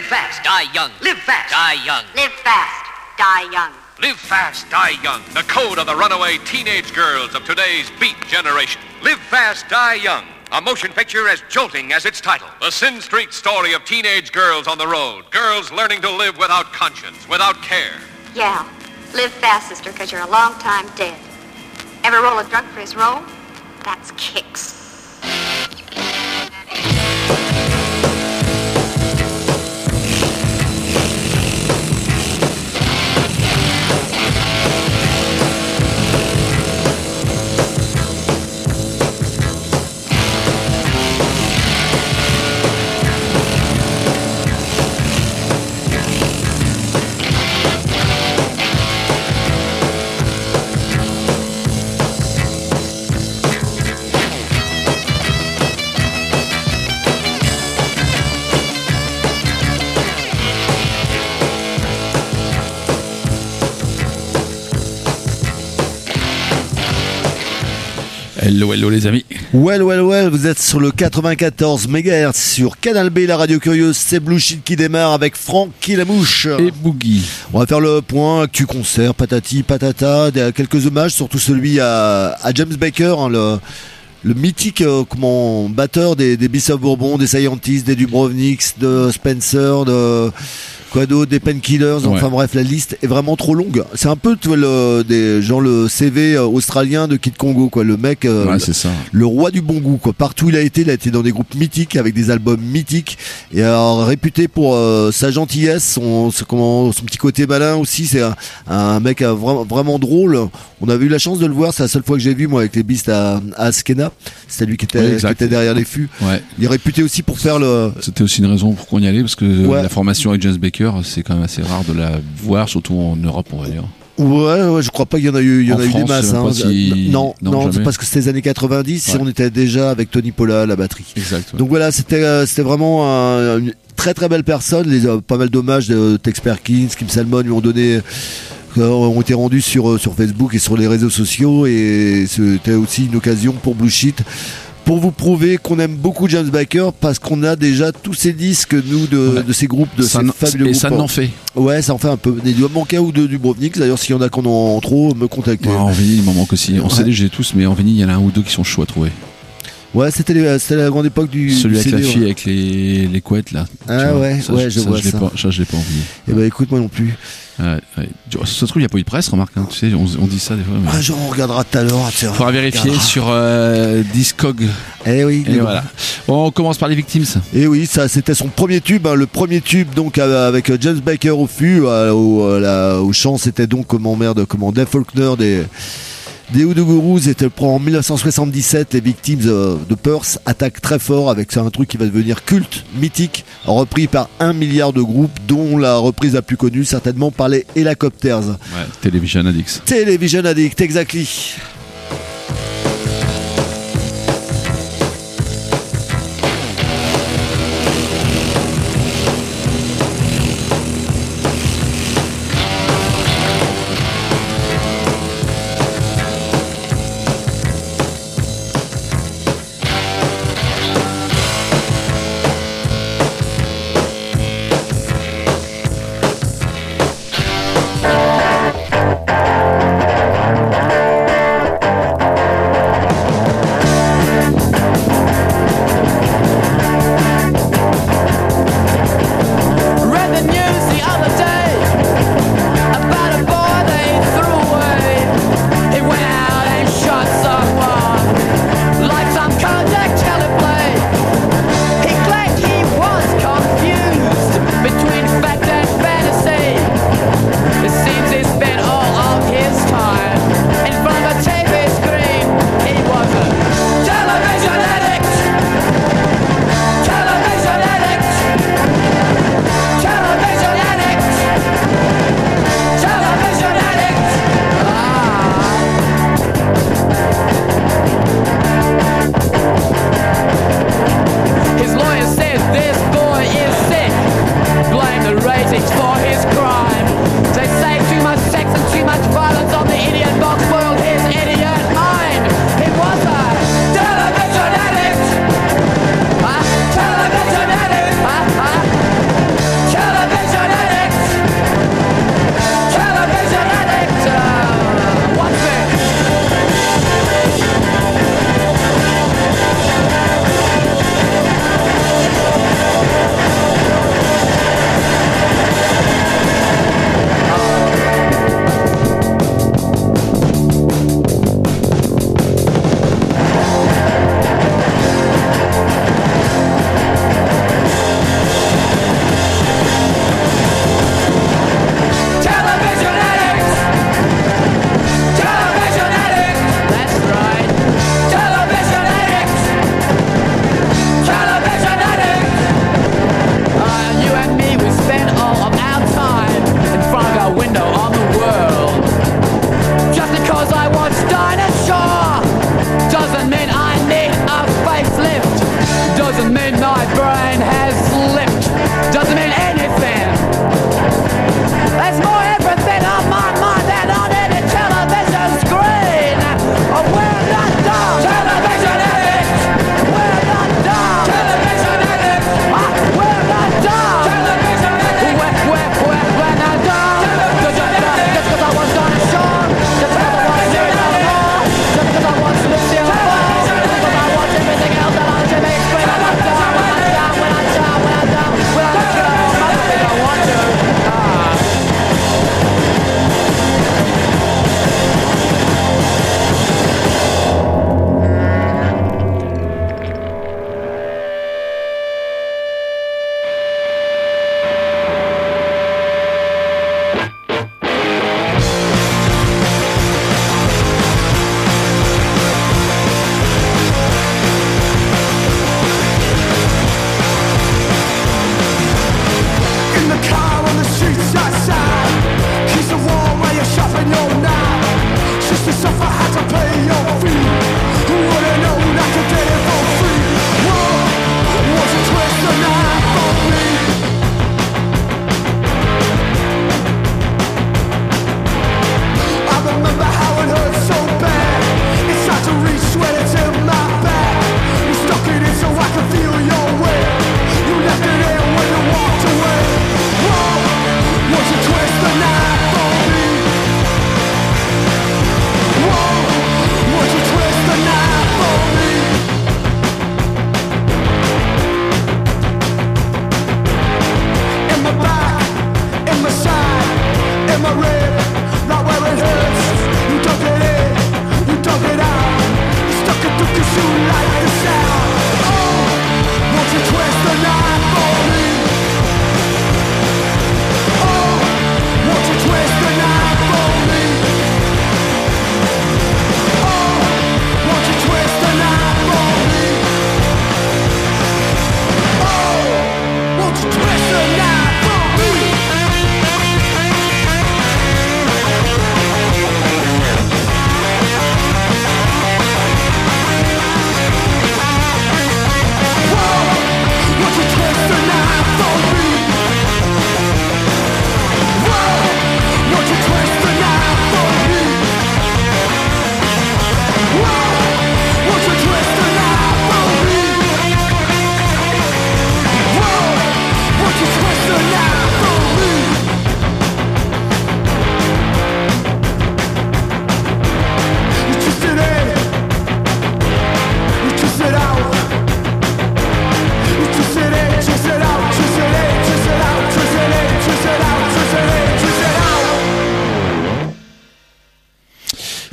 fast, Die young. live fast, Die young. Live fast, die young. Live fast, die young. The code of the runaway teenage girls of today's beat generation. live fast, die young. A motion picture as jolting as its title. The Sin Street story of teenage girls on the road. Girls learning to live without conscience, without care. Yeah, live fast, sister, because you're a long time dead. Ever roll a drunk for his roll? That's kicks. Hello, hello les amis. Well, vous êtes sur le 94 MHz sur Canal B, la radio curieuse. C'est Blue Shit qui démarre avec Francky la Mouche et Boogie. On va faire le point actu concert, patati patata, quelques hommages, surtout celui à James Baker, hein, le mythique batteur des Beasts of Bourbon, des Scientists, des Dubrovniks, de Spencer, de quoi d'autre, des Painkillers, enfin bref, la liste est vraiment trop longue. C'est un peu le CV australien de Kid Congo, quoi. Le mec, c'est ça. Le roi du bon goût, quoi. Partout il a été dans des groupes mythiques avec des albums mythiques et réputé pour sa gentillesse, son petit côté malin aussi. C'est un mec vraiment drôle. On avait eu la chance de le voir, c'est la seule fois que j'ai vu moi avec les Beasts à Askena. C'était lui qui était derrière les fûts. Ouais. Il est réputé aussi pour faire C'était aussi une raison pour qu'on y allait parce que la formation avec James Baker, c'est quand même assez rare de la voir, surtout en Europe, on va dire. Ouais, je crois pas qu'il y en a eu des masses. Hein. Non, jamais. c'est parce que c'était les années 90 et on était déjà avec Tony Pola à la batterie. Exact. Ouais. Donc voilà, c'était vraiment une très très belle personne. Pas mal d'hommages de Tex Perkins, Kim Salmon lui ont été rendus sur Facebook et sur les réseaux sociaux, et c'était aussi une occasion pour Blue Shit pour vous prouver qu'on aime beaucoup James Baker, parce qu'on a déjà tous ces disques, nous, de ces groupes, de ces fabuleux groupes. Et ça n'en fait. Ouais, ça en fait un peu. Il doit manquer un ou deux du Dubrovnik. D'ailleurs, s'il y en a qu'on en trop, me contactez. En vinyle, il m'en manque aussi. En CD, j'ai tous, mais en vinyle, il y en a un ou deux qui sont chauds à trouver. Ouais, c'était la grande époque du celui avec CD, la fille avec les couettes là. Ah ouais, je vois ça. Je l'ai pas envie. Eh ben écoute, moi non plus. Ouais. Ce truc, il n'y a pas eu de presse, remarque. Hein, tu sais, on dit ça des fois. Mais... on regardera tout à l'heure. Il faudra vérifier sur Discog. Eh oui. Et voilà. Bon, on commence par les Victims. Et oui, ça c'était son premier tube, hein, le premier tube donc avec James Baker au fût, au chant, c'était donc Dave Faulkner des Hoodoo Gurus. Était en 1977, les Victims de Perth attaquent très fort avec un truc qui va devenir culte, mythique, repris par 1 milliard de groupes, dont la reprise la plus connue certainement par les Helicopters. Ouais, Television Addicts. Television Addict, exactly.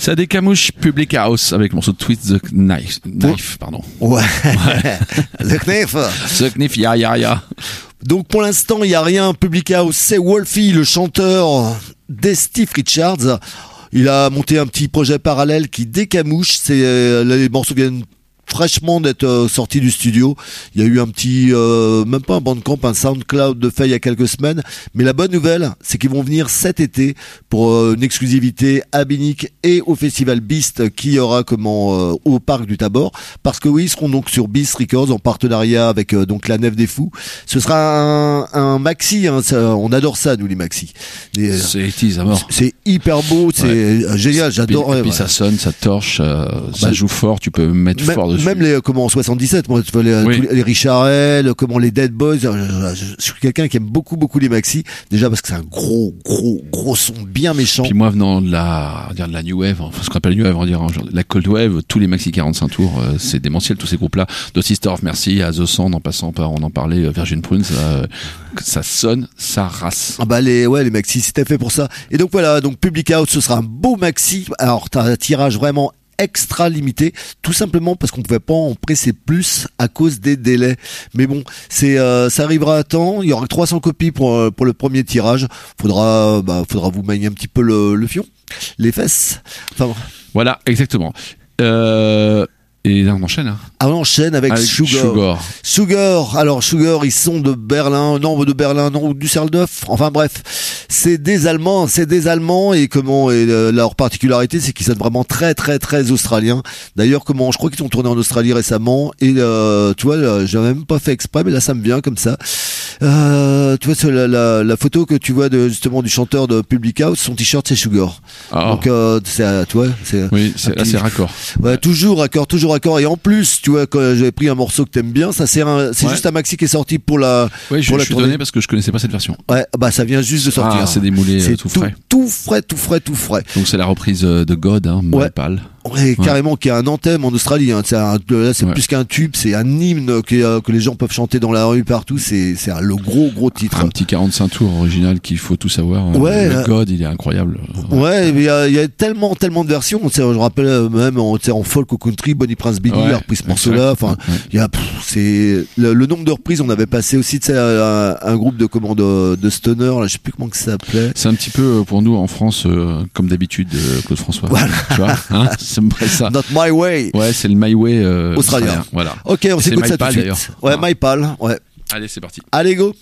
Ça décamouche Public House avec le morceau de Twist the Knife, pardon. Ouais. The Knife. The Knife, ya. Donc pour l'instant, il n'y a rien. Public House, c'est Wolfie, le chanteur des Steve Richards. Il a monté un petit projet parallèle qui décamouche. Les morceaux viennent fraîchement d'être sortis du studio. Il y a eu un petit, même pas un Bandcamp, un SoundCloud de fait il y a quelques semaines. Mais la bonne nouvelle, c'est qu'ils vont venir cet été pour une exclusivité à Binic et au Festival Beast qui aura au Parc du Tabor. Parce que oui, ils seront donc sur Beast Records en partenariat avec donc la Nef des Fous. Ce sera un maxi, hein, on adore ça nous les maxi. C'est 80s à mort. C'est hyper beau, c'est génial, j'adore. Et puis ça sonne, ça torche, ça joue fort, tu peux mettre fort dessus. Même les en 77, moi les Richard Hell, les Dead Boys, je suis quelqu'un qui aime beaucoup les maxi, déjà parce que c'est un gros son bien méchant. Puis moi venant de la New Wave, enfin ce qu'on appelle New Wave, on dirait la Cold Wave, tous les maxi 45 tours, c'est démentiel tous ces groupes-là, de Sister of Mercy à The Sand en passant par, on en parlait, Virgin Prunes, ça sonne, ça race. Ah bah les maxi c'était fait pour ça. Et donc voilà, donc Public House, ce sera un beau maxi. Alors t'as un tirage vraiment extra limité, tout simplement parce qu'on pouvait pas en presser plus à cause des délais. Mais bon, ça arrivera à temps. Il y aura 300 copies pour le premier tirage. Faudra vous manier un petit peu le fion, les fesses. Enfin, voilà, exactement. Et là, on enchaîne, hein. Ah, on enchaîne avec Sugar. Alors, Sugar, ils sont de Berlin, ou de Düsseldorf. Enfin, bref. C'est des Allemands, et leur particularité, c'est qu'ils sonnent vraiment très, très, très australiens. D'ailleurs, je crois qu'ils ont tourné en Australie récemment, et, tu vois, j'avais même pas fait exprès, mais là, ça me vient comme ça. Tu vois, la photo que tu vois justement du chanteur de Public House, son t-shirt, c'est Sugar. Oh. Donc, tu vois, c'est raccord. Ouais, toujours raccord. Et en plus, tu vois, quand j'avais pris un morceau que t'aimes bien, c'est juste un maxi qui est sorti pour la. Oui, je suis donné parce que je connaissais pas cette version. Ouais, bah ça vient juste de sortir. Ah, c'est démoulé, tout frais. Tout frais. Donc c'est la reprise de God, hein, Mypal. Ouais, carrément, qui a un anthème en Australie. Hein. C'est plus qu'un tube, c'est un hymne que les gens peuvent chanter dans la rue partout. C'est le gros titre. Un petit 45 tours original qu'il faut tout savoir. Ouais, le God, il est incroyable. Ouais, il y a tellement de versions. Je rappelle même en folk ou country, Bonnie Prince Billy a repris ce morceau-là. Enfin, il y a c'est le nombre de reprises. On avait passé aussi un groupe de stoner. Là, je sais plus comment que ça s'appelait. C'est un petit peu pour nous en France, comme d'habitude, Claude François. Voilà. Tu vois, hein, ça me paraît ça. Not My Way. Ouais, c'est le My Way australien. Voilà. Ok, on s'écoute ça tout de suite. D'ailleurs. Ouais, Mypal. Ouais. Allez, c'est parti. Allez, go.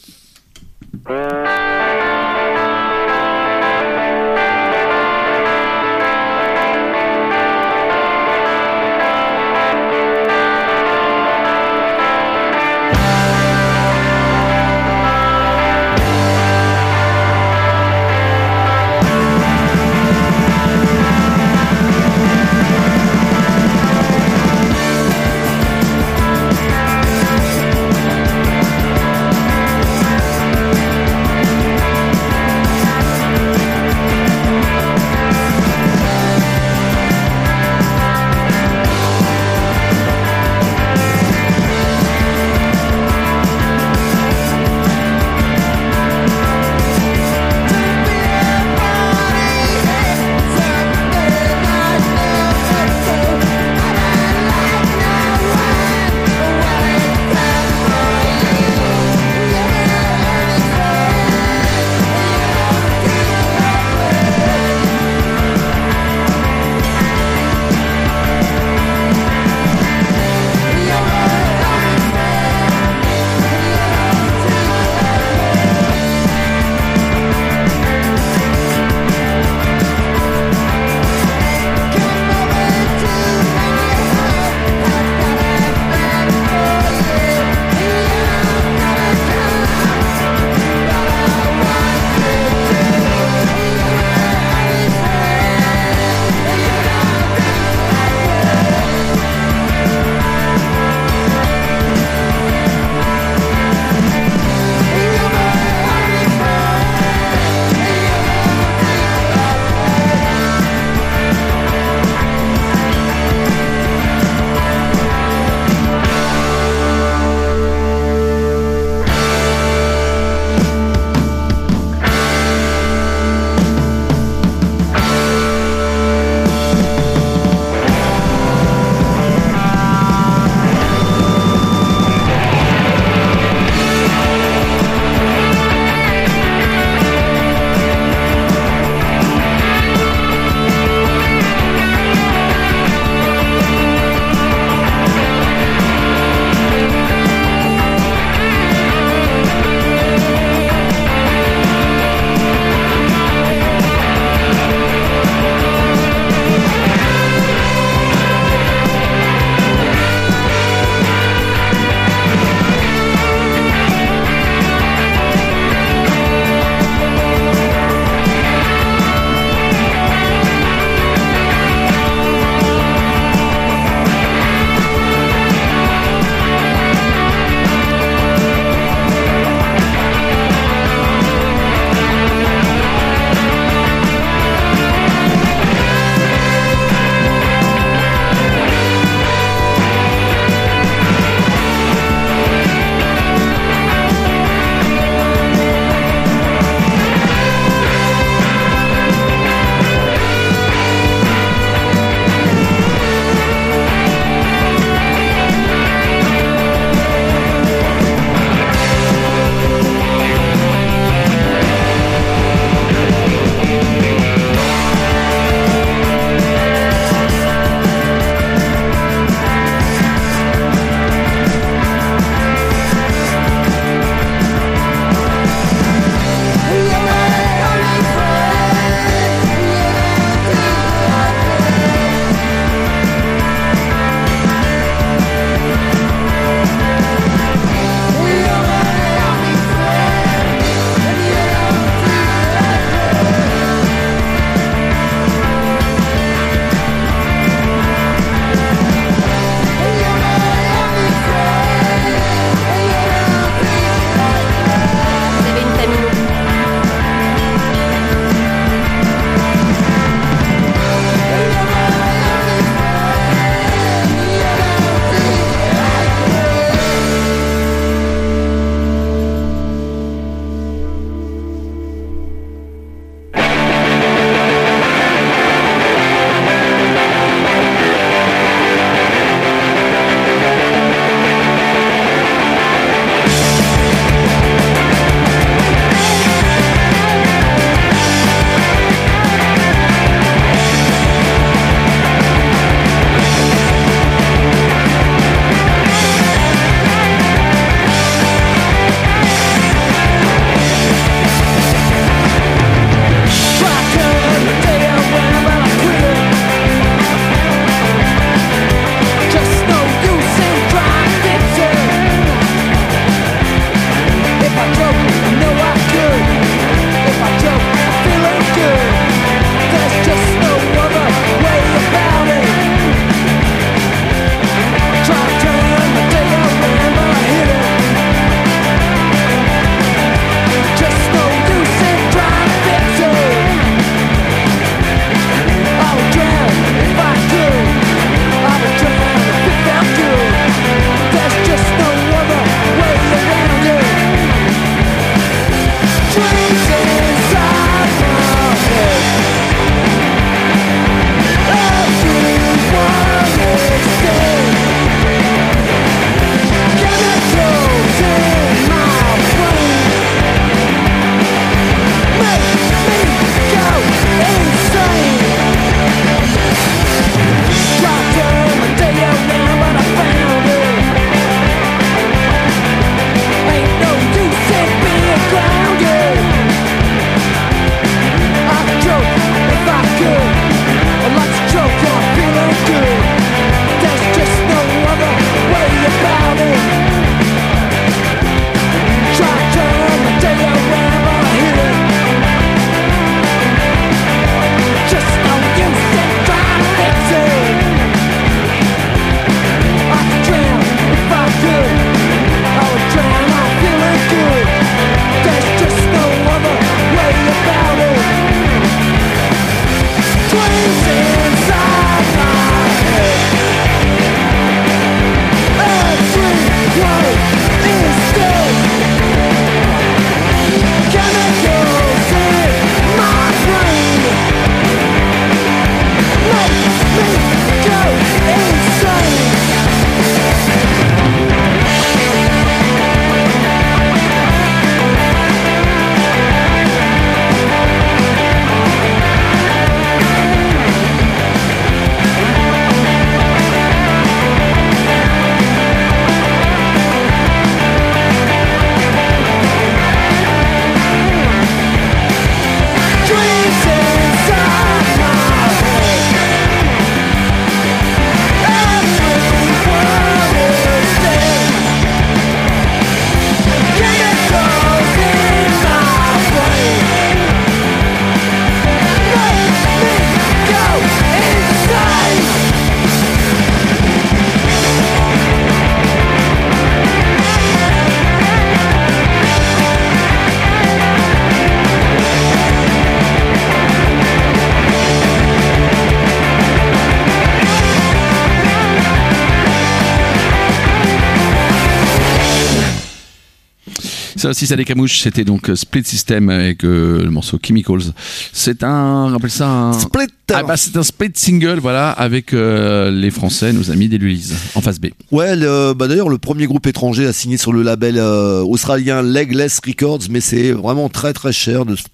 Ça aussi, ça décamouche. C'était donc Split System avec le morceau Chemicals. C'est on appelle ça un... Split. C'est un split single, voilà, avec les Français, nos amis d'Héloïse, en face B. Ouais, d'ailleurs, le premier groupe étranger à signer sur le label australien Legless Records, mais c'est vraiment très très cher de se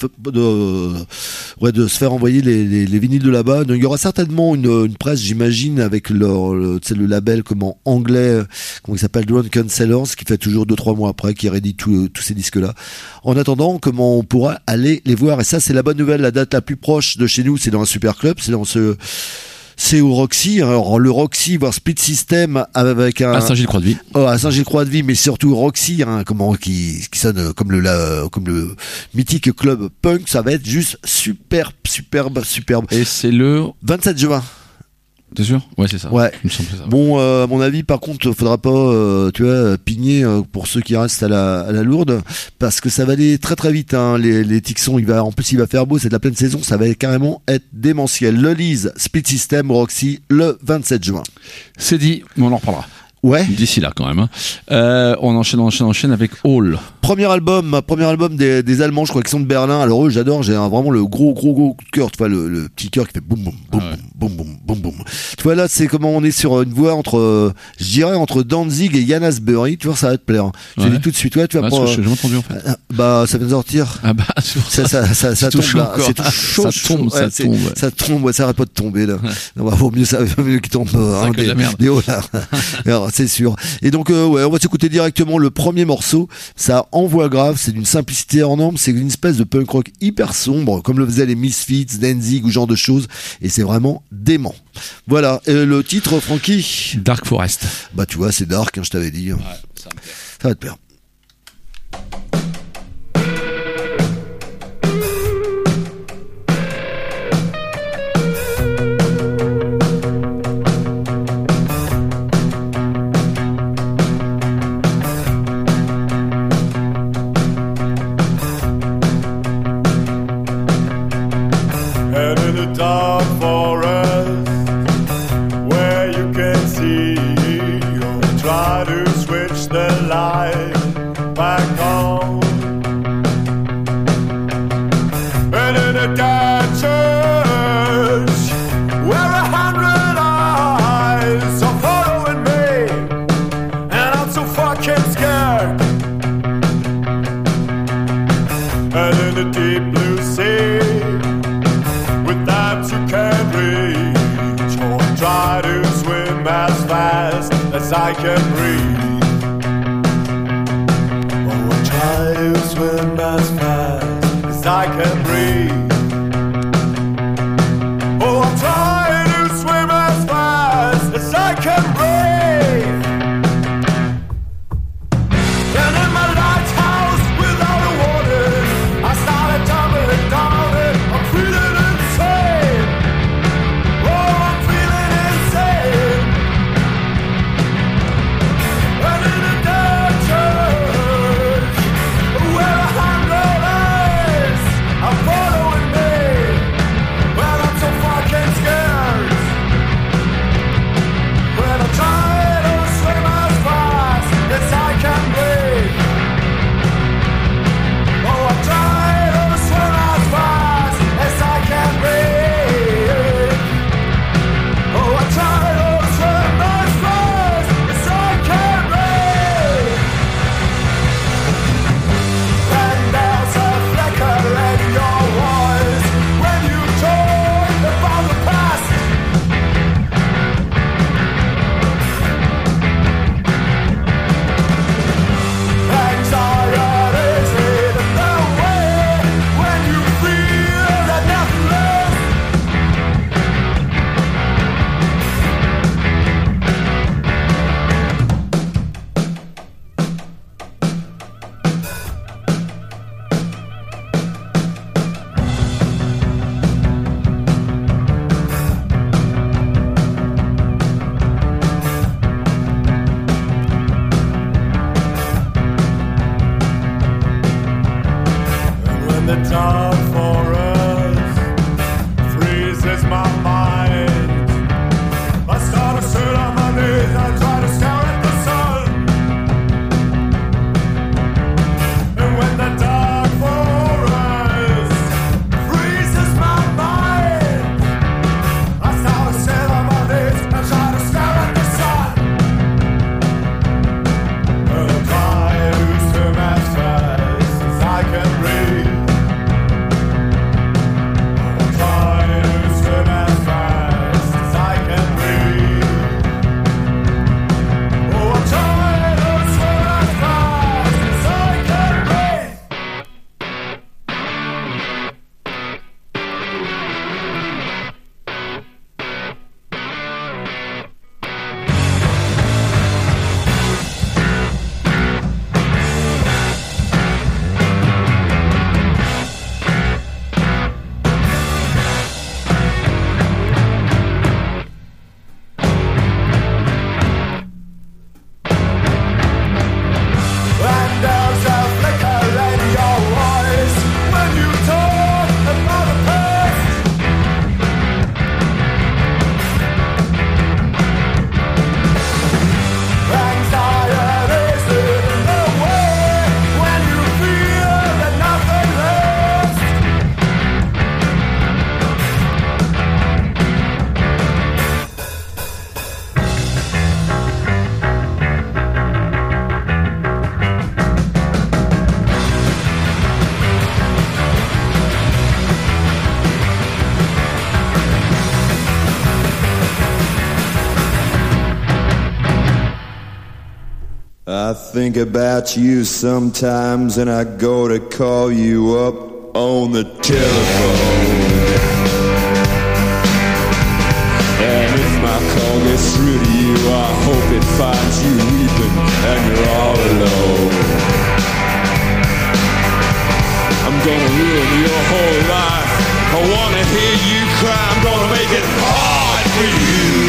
faire envoyer les vinyles de là-bas. Donc, il y aura certainement une presse, j'imagine, avec le label anglais, comment il s'appelle, Drunken Sailors, qui fait toujours 2-3 mois après, qui réédite tous ces disques-là. En attendant, comment on pourra aller les voir. Et ça, c'est la bonne nouvelle. La date la plus proche de chez nous, c'est dans un super club, c'est au Roxy. Alors, le Roxy, voir Split System avec un... À Saint-Gilles-Croix-de-Vie. À Saint-Gilles-Croix-de-Vie, mais surtout Roxy, qui sonne comme le mythique club punk. Ça va être juste superbe. Et c'est le 27 juin. T'es sûr? Ouais, c'est ça. Ouais. Il me semble que c'est ça. Bon, à mon avis, par contre, faudra pas, pigner pour ceux qui restent à la Lourde, parce que ça va aller très très vite. Hein. Les Tixons, en plus, il va faire beau, c'est de la pleine saison, ça va carrément être démentiel. Le Lise, Split System, Roxy, le 27 juin. C'est dit, mais on en reparlera. Ouais. D'ici là, quand même. Hein. On enchaîne avec Hall. Premier album des Allemands, je crois qu'ils sont de Berlin. Alors eux, j'adore, j'ai vraiment le gros cœur, tu vois, le petit cœur qui fait boum boum boum boum boum boum boum. Tu vois là, c'est comment on est sur une voix entre Danzig et Jonas Berry. Tu vois, ça va te plaire. Je dis tout de suite, ouais, tu vas pas. J'ai jamais entendu en fait. Bah, ça vient de sortir. Ah bah, ça tombe là. C'est tout chaud. Ça tombe, ouais, ça arrête pas de tomber là. Non, bah, vaut mieux qu'il tombe des hauts là. Alors, c'est sûr. Et donc, ouais, on va s'écouter directement le premier morceau. Ça envoie grave, c'est d'une simplicité hors norme, c'est une espèce de punk rock hyper sombre, comme le faisaient les Misfits, Danzig ou ce genre de choses, et c'est vraiment dément. Voilà, et le titre, Francky? Dark Forest. Bah tu vois, c'est dark, hein, je t'avais dit. Ouais, ça va te plaire. I can breathe. Oh, I try to swim as fast as I can breathe. Oh, I try to swim as fast as I can breathe. And in my lighthouse without a warning, I started tumbling down it. I'm feeling insane. Oh, I'm feeling insane. And in the dark church, where a hundred eyes are following me, well, I'm so fucking scared. When I try to swim as fast as I can breathe. Oh, I try to swim as fast as I can breathe. Oh, I try to swim as fast as I can breathe. And there's a flicker in your voice when you talk about the past. Anxiety's hidden away when you feel that nothing left. When the dark forest freezes my mind, I start to sit on my knees and try to stare at the sun. think about you sometimes and I go to call you up on the telephone. And if my call gets through to you, I hope it finds you weeping and you're all alone. I'm gonna ruin your whole life. I wanna hear you cry. I'm gonna make it hard for you.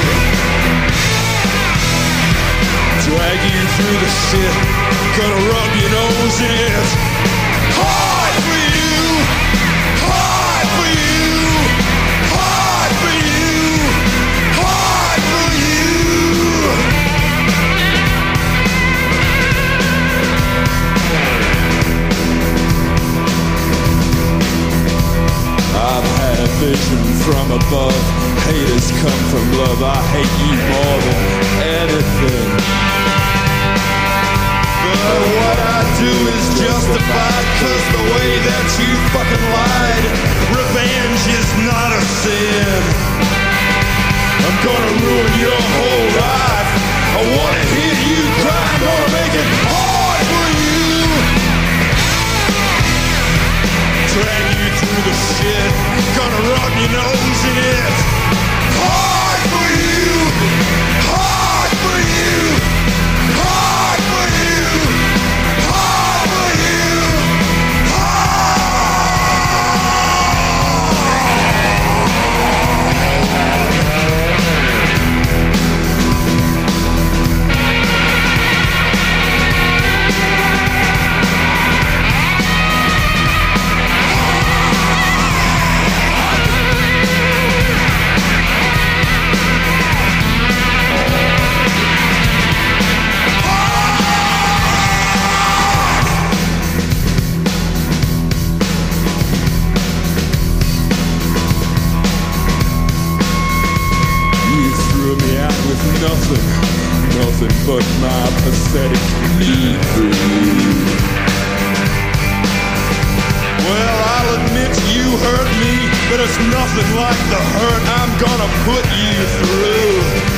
Drag you through the shit. Gonna rub your nose in it. Hard for you. Hard for you. Hard for you. Hard for you. I've had a vision from above. Haters come from love. I hate you more than anything. But what I do is justified, 'cause the way that you fucking lied, revenge is not a sin. I'm gonna ruin your whole life. I wanna hear you cry. I'm gonna make it hard for you. Drag you through the shit. Gonna rub your nose in it. Hard for you. Hard for you. Hard for you. Hard for you. Nothing but my pathetic need for you. Well, I'll admit you hurt me, but it's nothing like the hurt I'm gonna put you through.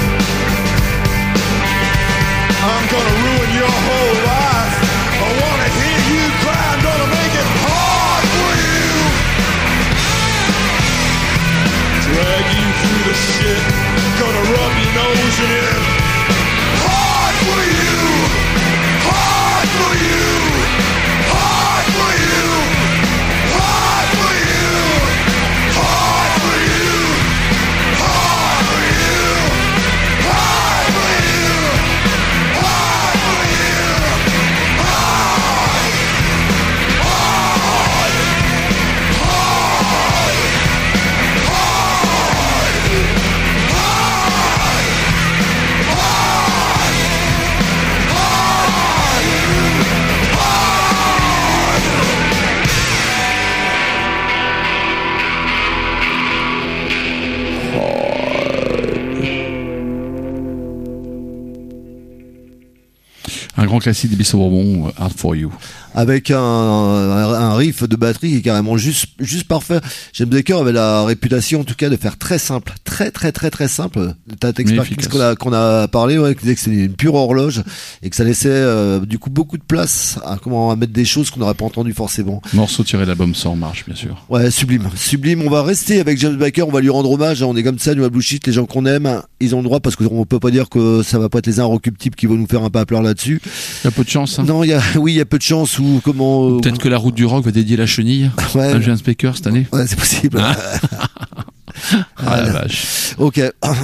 I'm gonna ruin your whole life. I wanna hear you cry. I'm gonna make it hard for you. Drag you through the shit. Gonna rub your nose in it. Hard for you. Hard for you. Hard for you. Hard for you. Hard for you. Hard for you. Hard for you. Hard for you. Hard. Hard. Hard. Un grand classique des Bisous Bourbon, Hard for You. Avec un riff de batterie qui est carrément juste parfait. James Baker avait la réputation en tout cas de faire très simple, très simple. T'as expertise qu'on a parlé, ouais, qui disait que c'est une pure horloge et que ça laissait du coup beaucoup de place à mettre des choses qu'on n'aurait pas entendues forcément. Morceau tiré de l'album Sans Marche, bien sûr. Ouais, sublime. On va rester avec James Baker, on va lui rendre hommage. On est comme ça, nous à Blue Sheet, les gens qu'on aime, ils ont le droit parce qu'on peut pas dire que ça va pas être les inrecuptibles qui vont nous faire un pas pleur là-dessus. Il y a peu de chance. Hein. Non, il y a peu de chance ou comment. Peut-être que la route du rock va dédier la chenille à James Baker cette année. Ouais, c'est possible. Ah la vache. Ok.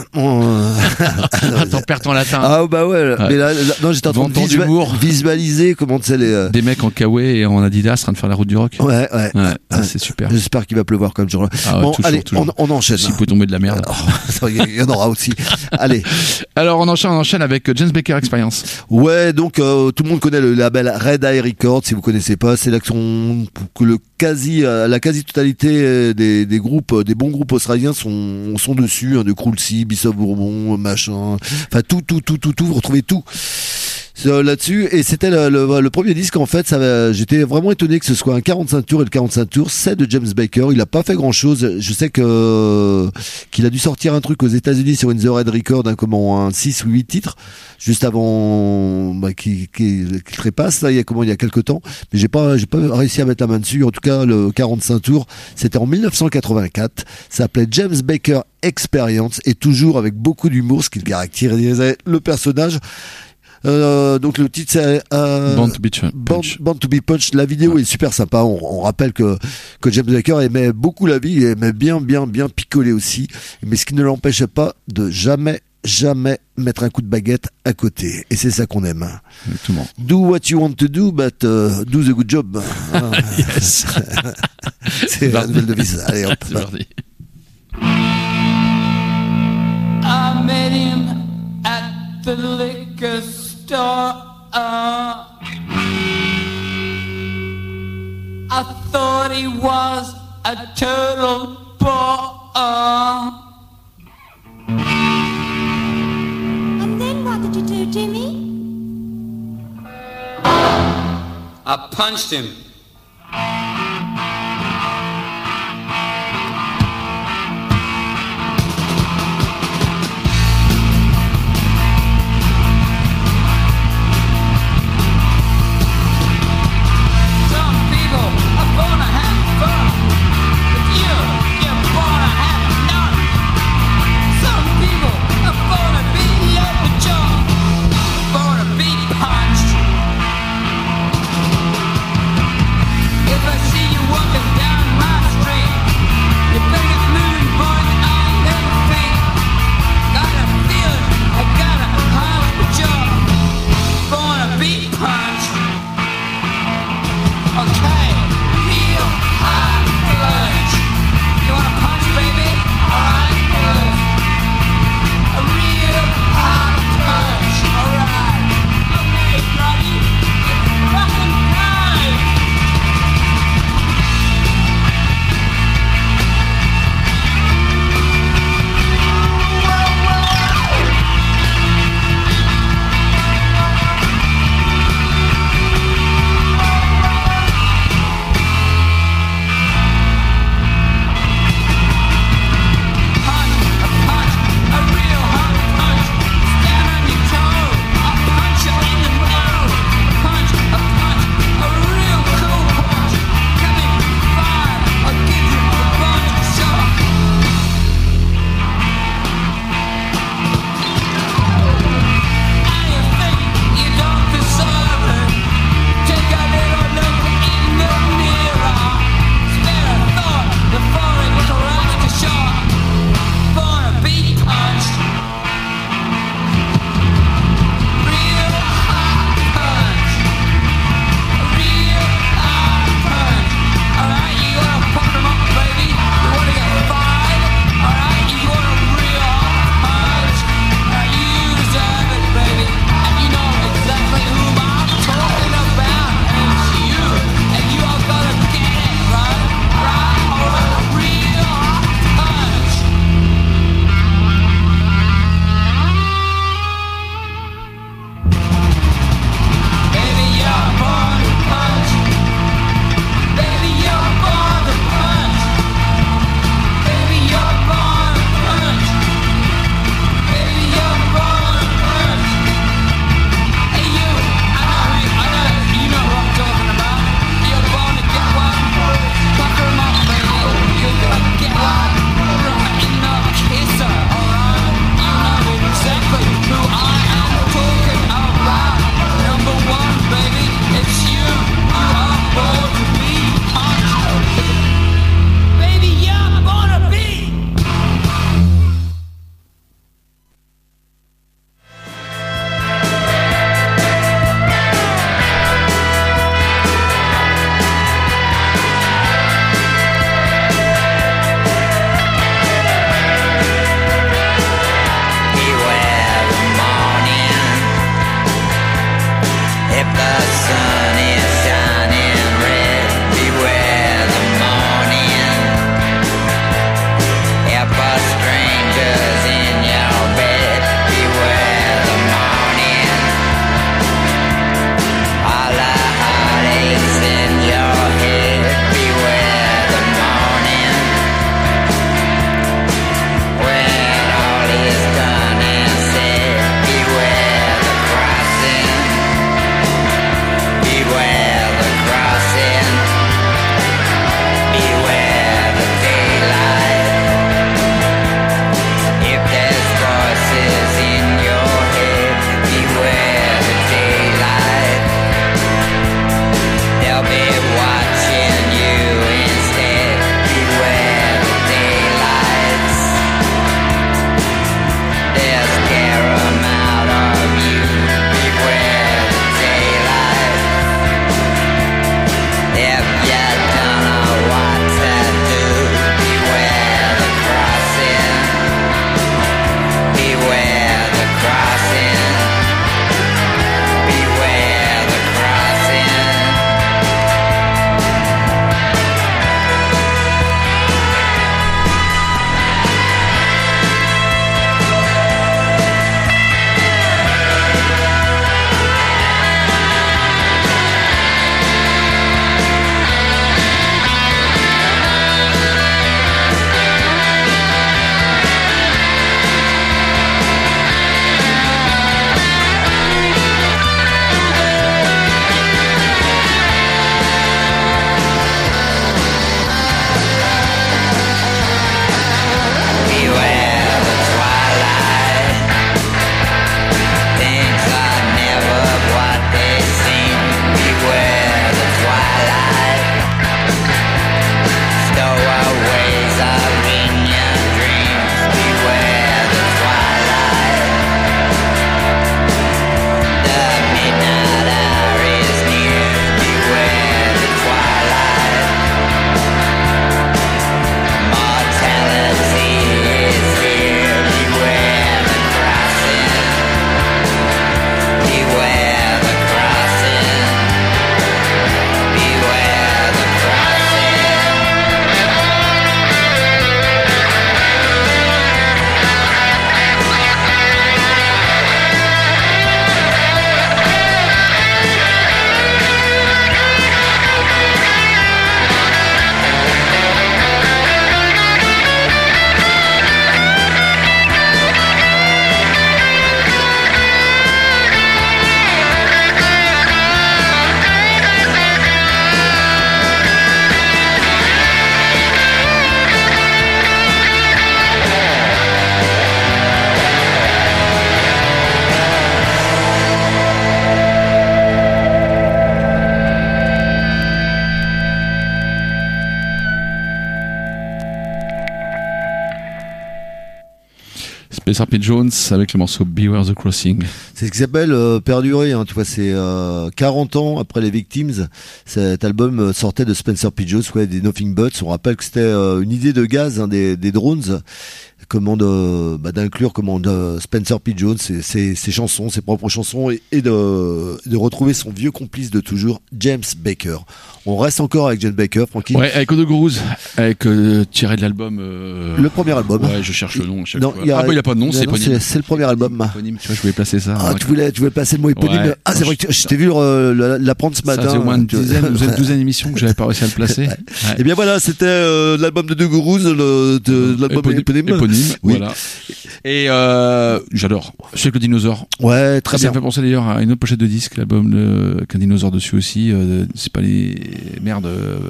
T'en perds ton latin. Ah bah ouais. Mais là non, j'étais en train de visualiser comment tu sais les. Des mecs en Kawaii et en Adidas en train de faire la route du rock. Ouais. Ah, c'est super. J'espère qu'il va pleuvoir comme jour là. Ah ouais, bon, toujours, allez, toujours. on enchaîne. S'il peut tomber de la merde. Il y en aura aussi. Allez. Alors on enchaîne avec James Baker Experience. Ouais, donc tout le monde connaît le label Red Eye Records. Si vous connaissez pas, c'est là que la quasi-totalité des groupes, des bons groupes australiens sont dessus, hein, de Cruelty, Bisous Bourbon, machin, enfin tout, vous retrouvez tout. là-dessus. Et c'était le premier disque, en fait. J'étais vraiment étonné que ce soit un 45 tours. Et le 45 tours, c'est de James Baker. Il a pas fait grand-chose. Je sais qu'il a dû sortir un truc aux États-Unis sur In the Red Record, un 6 ou 8 titres, juste avant qu'il trépasse, là, il y a quelques temps. Mais j'ai pas réussi à mettre la main dessus. En tout cas, le 45 tours, c'était en 1984. Ça s'appelait James Baker Experience, et toujours avec beaucoup d'humour, ce qui caractérisait le personnage. Donc le titre c'est Born to be Punch. Born to be Punch. La vidéo est super sympa. On rappelle que James Baker aimait beaucoup la vie, et aimait bien picoler aussi, mais ce qui ne l'empêchait pas de jamais mettre un coup de baguette à côté. Et c'est ça qu'on aime. Exactement. Do what you want to do, but do the good job. Yes. C'est la nouvelle devise. Allez hop. C'est parti. I met him at the liquor store. I thought he was a total bore. And then what did you do, Jimmy? I punched him. Spencer P. Jones avec le morceau Beware the Crossing. C'est ce qui s'appelle perdurer, hein, tu vois, c'est 40 ans après les Victims. Cet album sortait de Spencer P. Jones, ouais, des Nothing Buts. On rappelle que c'était une idée de Gaz, hein, des drones, d'inclure Spencer P. Jones, ses chansons, ses propres chansons, et de retrouver son vieux complice de toujours, James Baker. On reste encore avec James Baker, Francky. Ouais, avec Odo Gurus, avec tiré de l'album. Le premier album. Ouais, je cherche le nom. Non, il a pas de nom, c'est éponyme. C'est le premier album. Éponyme, tu vois, je voulais placer ça. Ah, tu voulais placer le mot éponyme. Ouais. Ah, c'est vrai que je t'ai vu l'apprendre ce matin. Ça faisait au moins une douzaine d'émissions que j'avais pas réussi à le placer. Ouais. Et bien voilà, c'était l'album de Gurus, l'album éponyme. Oui. Voilà. Et j'adore. Je sais que le dinosaure. Ouais, très bien. Ça me fait penser d'ailleurs à une autre pochette de disque, l'album avec un dinosaure dessus aussi. C'est pas les merdes.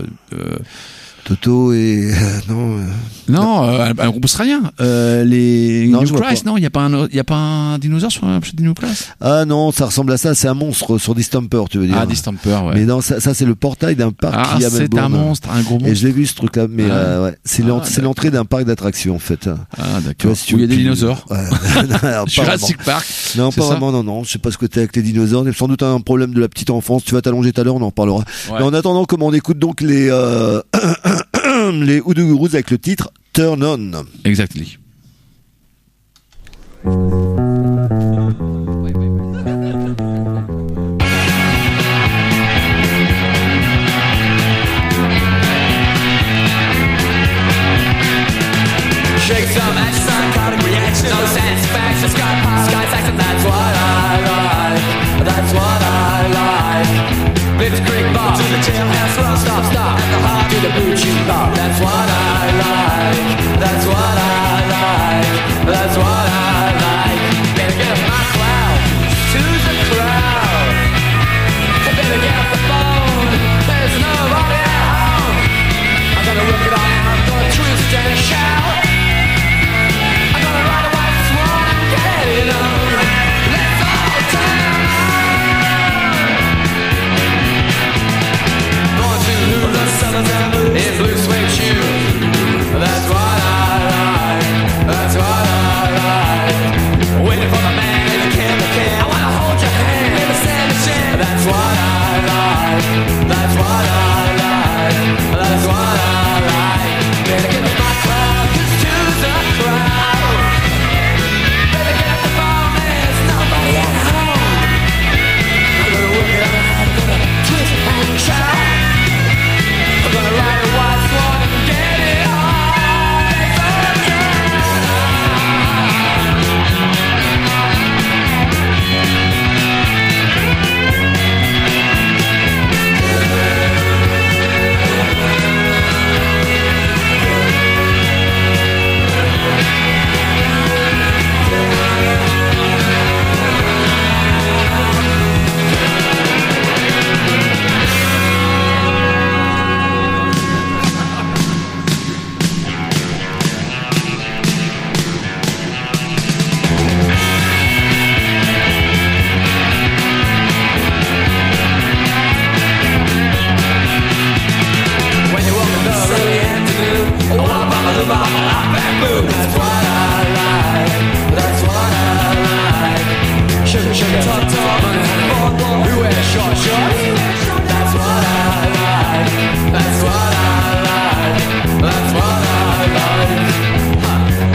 Toto et non, un groupe australien. Les Non, New je vois Christ, non, il y a pas un dinosaure sur la pochette de New Christ. Ah non, ça ressemble à ça. C'est un monstre sur Distemper, tu veux dire. Ah, Distemper, ouais. Mais non, ça c'est le portail d'un parc qui a c'est un monstre, un gros monstre. Et je l'ai vu ce truc-là, mais ouais, c'est l'entrée d'un parc d'attractions en fait. Ah d'accord. Où il y a des dinosaures. Ouais. Jurassic Park. Non, pas vraiment. Non. Je sais pas ce que t'es avec les dinosaures. C'est sans doute un problème de la petite enfance. Tu vas t'allonger tout à l'heure, on en reparlera. Ouais. Mais en attendant, comme on écoute donc les Odo Gurus avec le titre Turn On. Exactly. Shake some action, psychotic reaction. No satisfaction, sky taxing. That's what I like. That's what I like. Blitzkrieg bar to the jailhouse run. Stop at the heart to the blue cheese bar. That's what I like. That's what I like. That's what I like. Better get my cloud to the crowd. I better get off the phone. There's nobody at home. I'm gonna rip it all out. I'm gonna twist and shout. I'm gonna ride a white swan and get it on. Let's all turn on. Going to lose the summertime in blue suede shoes. That's what I like. That's what I like. Waiting for the man in the can. I wanna hold your hand. Never stand a chance. That's what I like. That's what I like. That's what I like. Better get my crowd to the crowd. Better get the phone. There's nobody at home. I'm gonna work it out. I'm gonna twist and shout. I'm gonna ride a white swan and get it on. When you walk in the Sunday afternoon, I wanna bump the bar, I'm back blue. That's what I like. That's what I like. Sugar, top, and you wear short shorts. That's what I like. That's what I like. That's what I like.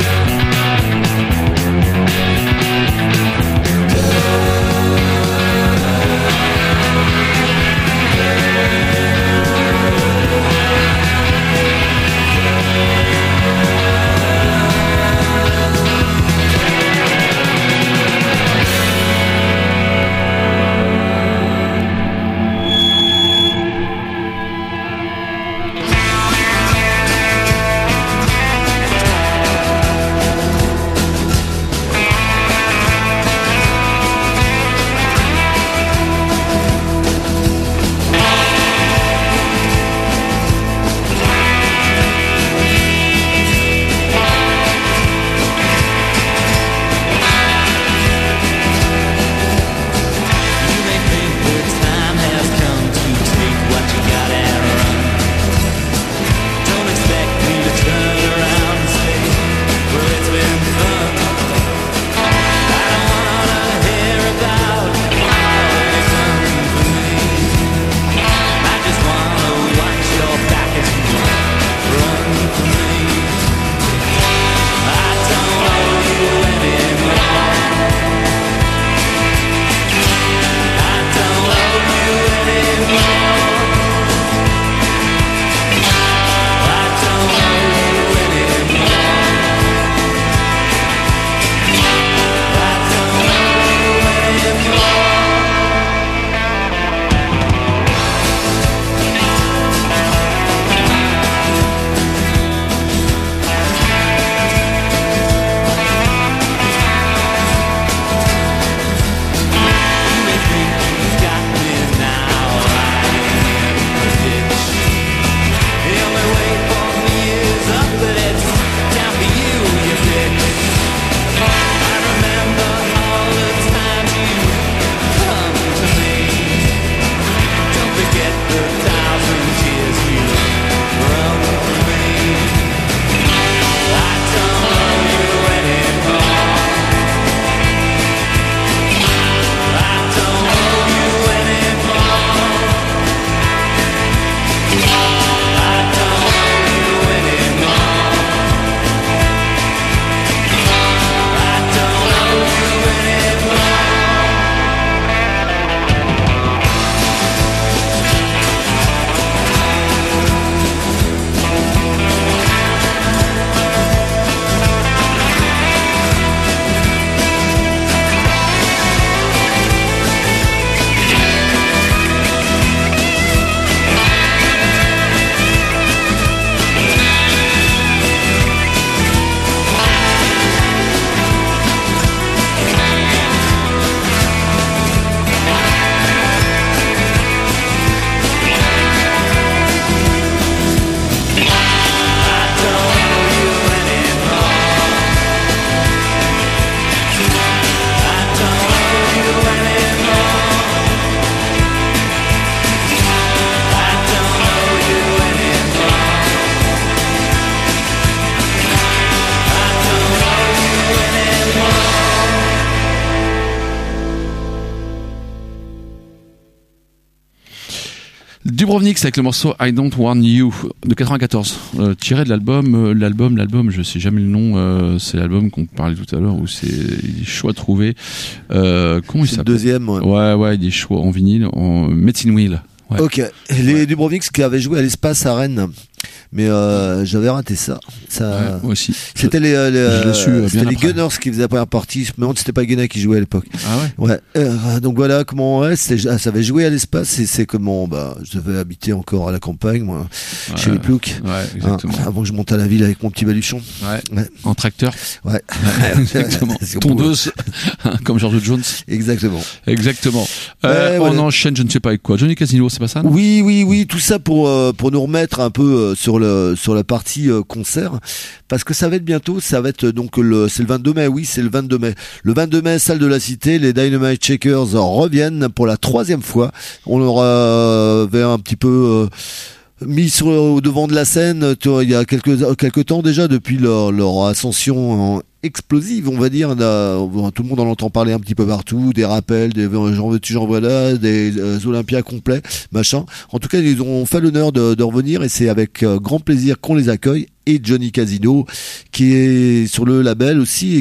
Dubrovnik avec le morceau I Don't Want You de 94, tiré de l'album, je sais jamais le nom, c'est l'album qu'on parlait tout à l'heure où c'est des choix trouvés. Comment il C'est le s'appelle? deuxième. Ouais, des choix en vinyle, en Medicine Wheel. Ouais. Ok, les Dubrovnik qui avaient joué à l'espace à Rennes, mais j'avais raté ça. Ouais, moi aussi. C'était les je l'ai su, bien c'était les après. Gunners qui faisaient la première partie. Je me demande si c'était pas Gunnar qui jouait à l'époque. Ah ouais. Ouais. Donc voilà comment ça avait joué à l'espace et c'est comment je devais habiter encore à la campagne, moi, chez les ploucs. Ouais, exactement. Avant que je monte à la ville avec mon petit baluchon. Ouais. En tracteur. Ouais. Exactement. C'est Tondeuse, comme George Jones. Exactement. Exactement. Ouais, on voilà. enchaîne, je ne sais pas avec quoi. Johnny Casino, c'est pas ça? Non Oui, tout ça pour nous remettre un peu sur la partie concert, parce que ça va être bientôt, ça va être donc c'est le 22 mai, oui, c'est le 22 mai. Le 22 mai, salle de la Cité, les Dynamite Shakers reviennent pour la 3e fois. On leur avait un petit peu mis au devant de la scène il y a quelques temps déjà, depuis leur ascension explosive, on va dire. Tout le monde en entend parler un petit peu partout, des rappels, des j'en veux-tu, j'en voilà, des Olympias complets, machin. En tout cas, ils ont fait l'honneur de revenir et c'est avec grand plaisir qu'on les accueille. Et Johnny Casino, qui est sur le label aussi, et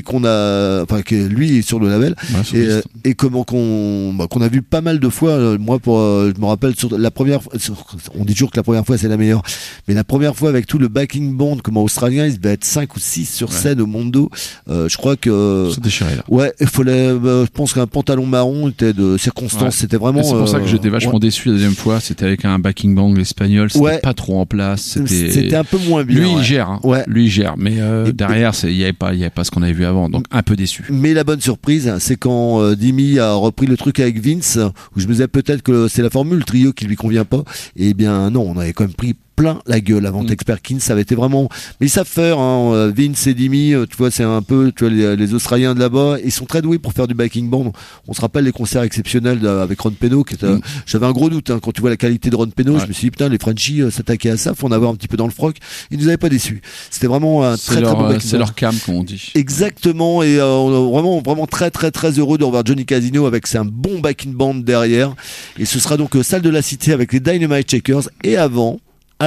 qui lui est sur le label, Ouais, et comment qu'on a vu pas mal de fois. Moi, je me rappelle sur la première fois, on dit toujours que la première fois c'est la meilleure, mais la première fois avec tout le backing band, comme australien, ils devaient être 5 ou 6 sur scène au Mondo. Je crois que c'est déchiré là. Ouais, il fallait. Je pense qu'un pantalon marron était de circonstance. Ouais. C'était vraiment. Et c'est pour ça que j'étais vachement déçu la deuxième fois. C'était avec un backing band espagnol. C'était pas trop en place. C'était un peu moins bien. Lui, il ouais. gère. Hein. Ouais. Lui, il gère. Mais derrière, il y avait pas ce qu'on avait vu avant. Donc un peu déçu. Mais la bonne surprise, c'est quand Dimi a repris le truc avec Vince, où je me disais peut-être que c'est la formule trio qui lui convient pas. Et bien non, on avait quand même pris plein la gueule avant Tex Perkins. Ça avait été vraiment, mais ils savent faire, hein. Vince et Dimi, tu vois, c'est un peu, tu vois, les Australiens de là-bas, ils sont très doués pour faire du backing band. On se rappelle les concerts exceptionnels avec Ron Peno, qui était, j'avais un gros doute, hein, quand tu vois la qualité de Ron Peno, je me suis dit, putain, les Frenchies s'attaquaient à ça, faut en avoir un petit peu dans le froc. Ils nous avaient pas déçus. C'était vraiment un très bon backing band. C'est leur cam, comme on dit. Exactement, et on est vraiment très heureux de revoir Johnny Casino avec un bon backing band derrière. Et ce sera donc salle de la Cité avec les Dynamite Shakers. Et avant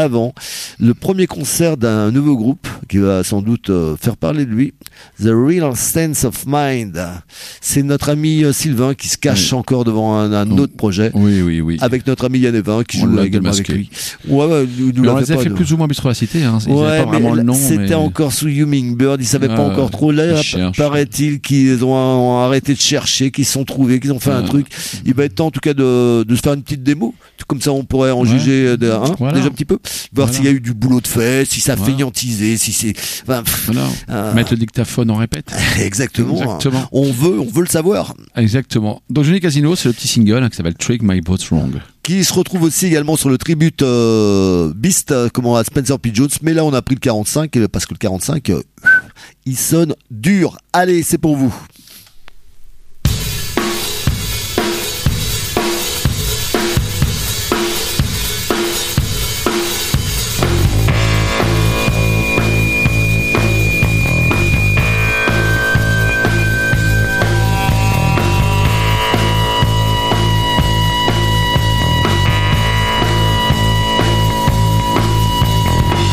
le premier concert d'un nouveau groupe qui va sans doute faire parler de lui, The Real Sense of Mind. C'est notre ami Sylvain qui se cache encore devant un autre projet. Oui. Avec notre ami Yann Evin qui joue également avec lui. Ouais, on les a fait plus ou moins sur la Cité. Hein. Ils ouais, pas vraiment le nom. C'était encore sous Hummingbird. Ils savaient pas encore trop. Là, paraît-il qu'ils ont arrêté de chercher, qu'ils se sont trouvés, qu'ils ont fait un truc. Il va être temps en tout cas de se faire une petite démo. Comme ça, on pourrait en juger déjà un petit peu. Voir s'il y a eu du boulot de fait, si ça a fainéantisé, si c'est... Mettre le dictaphone en répète. Exactement. On veut le savoir. Exactement. Donc Johnny Casino, c'est le petit single qui s'appelle Trick My Boat Wrong. Qui se retrouve aussi également sur le tribute Beast, à Spencer P. Jones. Mais là, on a pris le 45, parce que le 45, il sonne dur. Allez, c'est pour vous.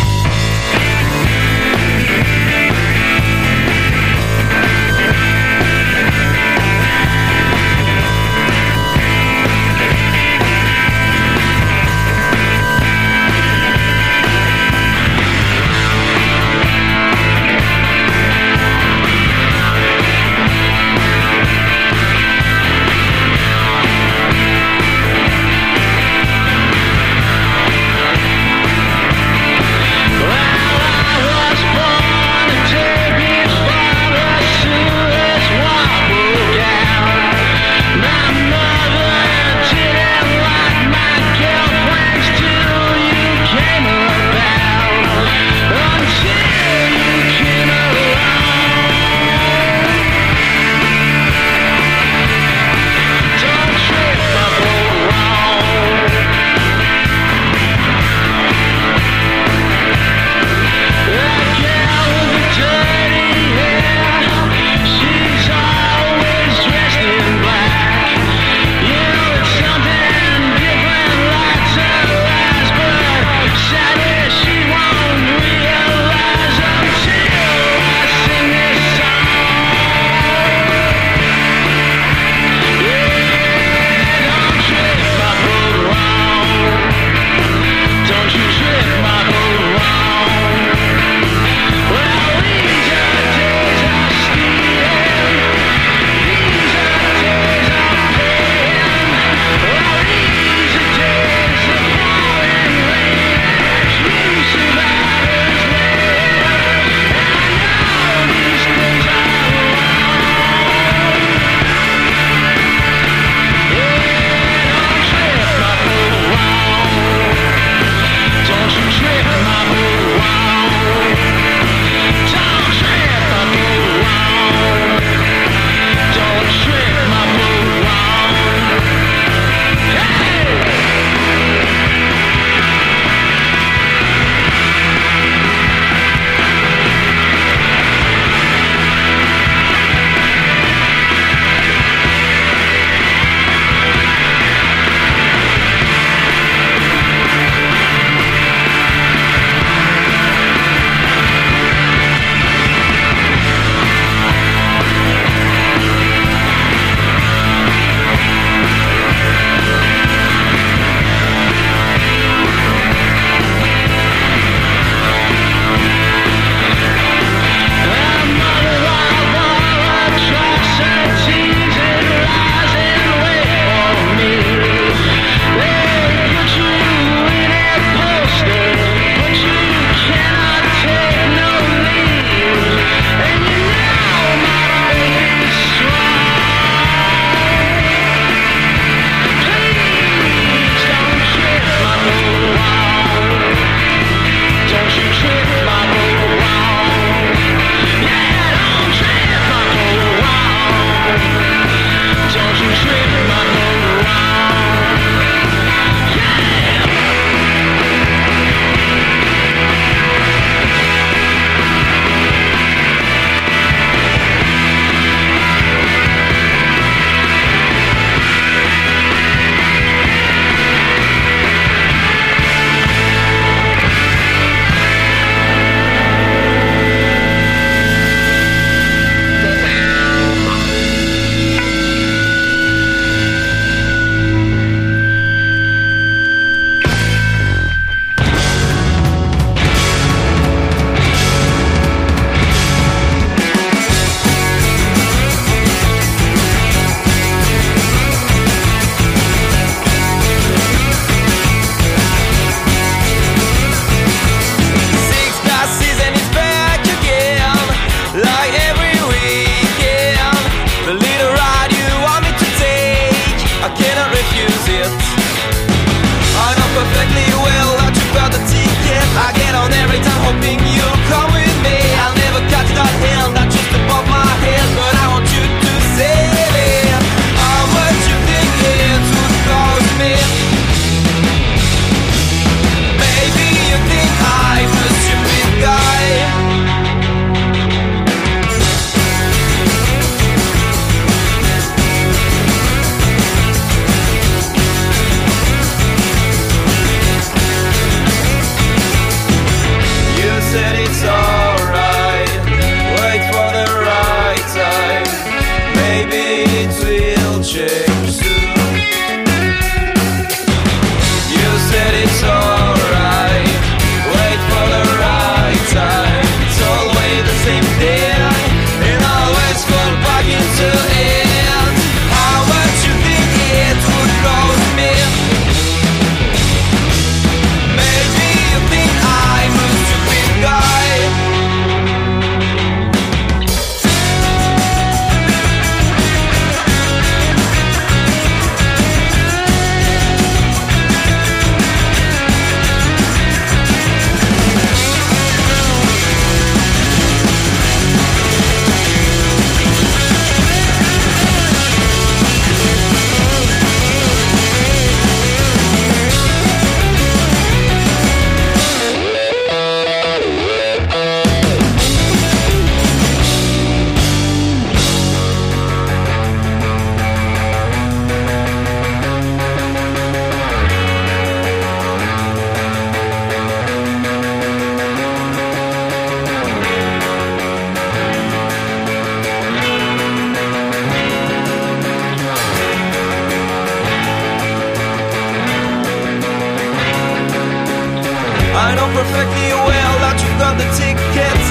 I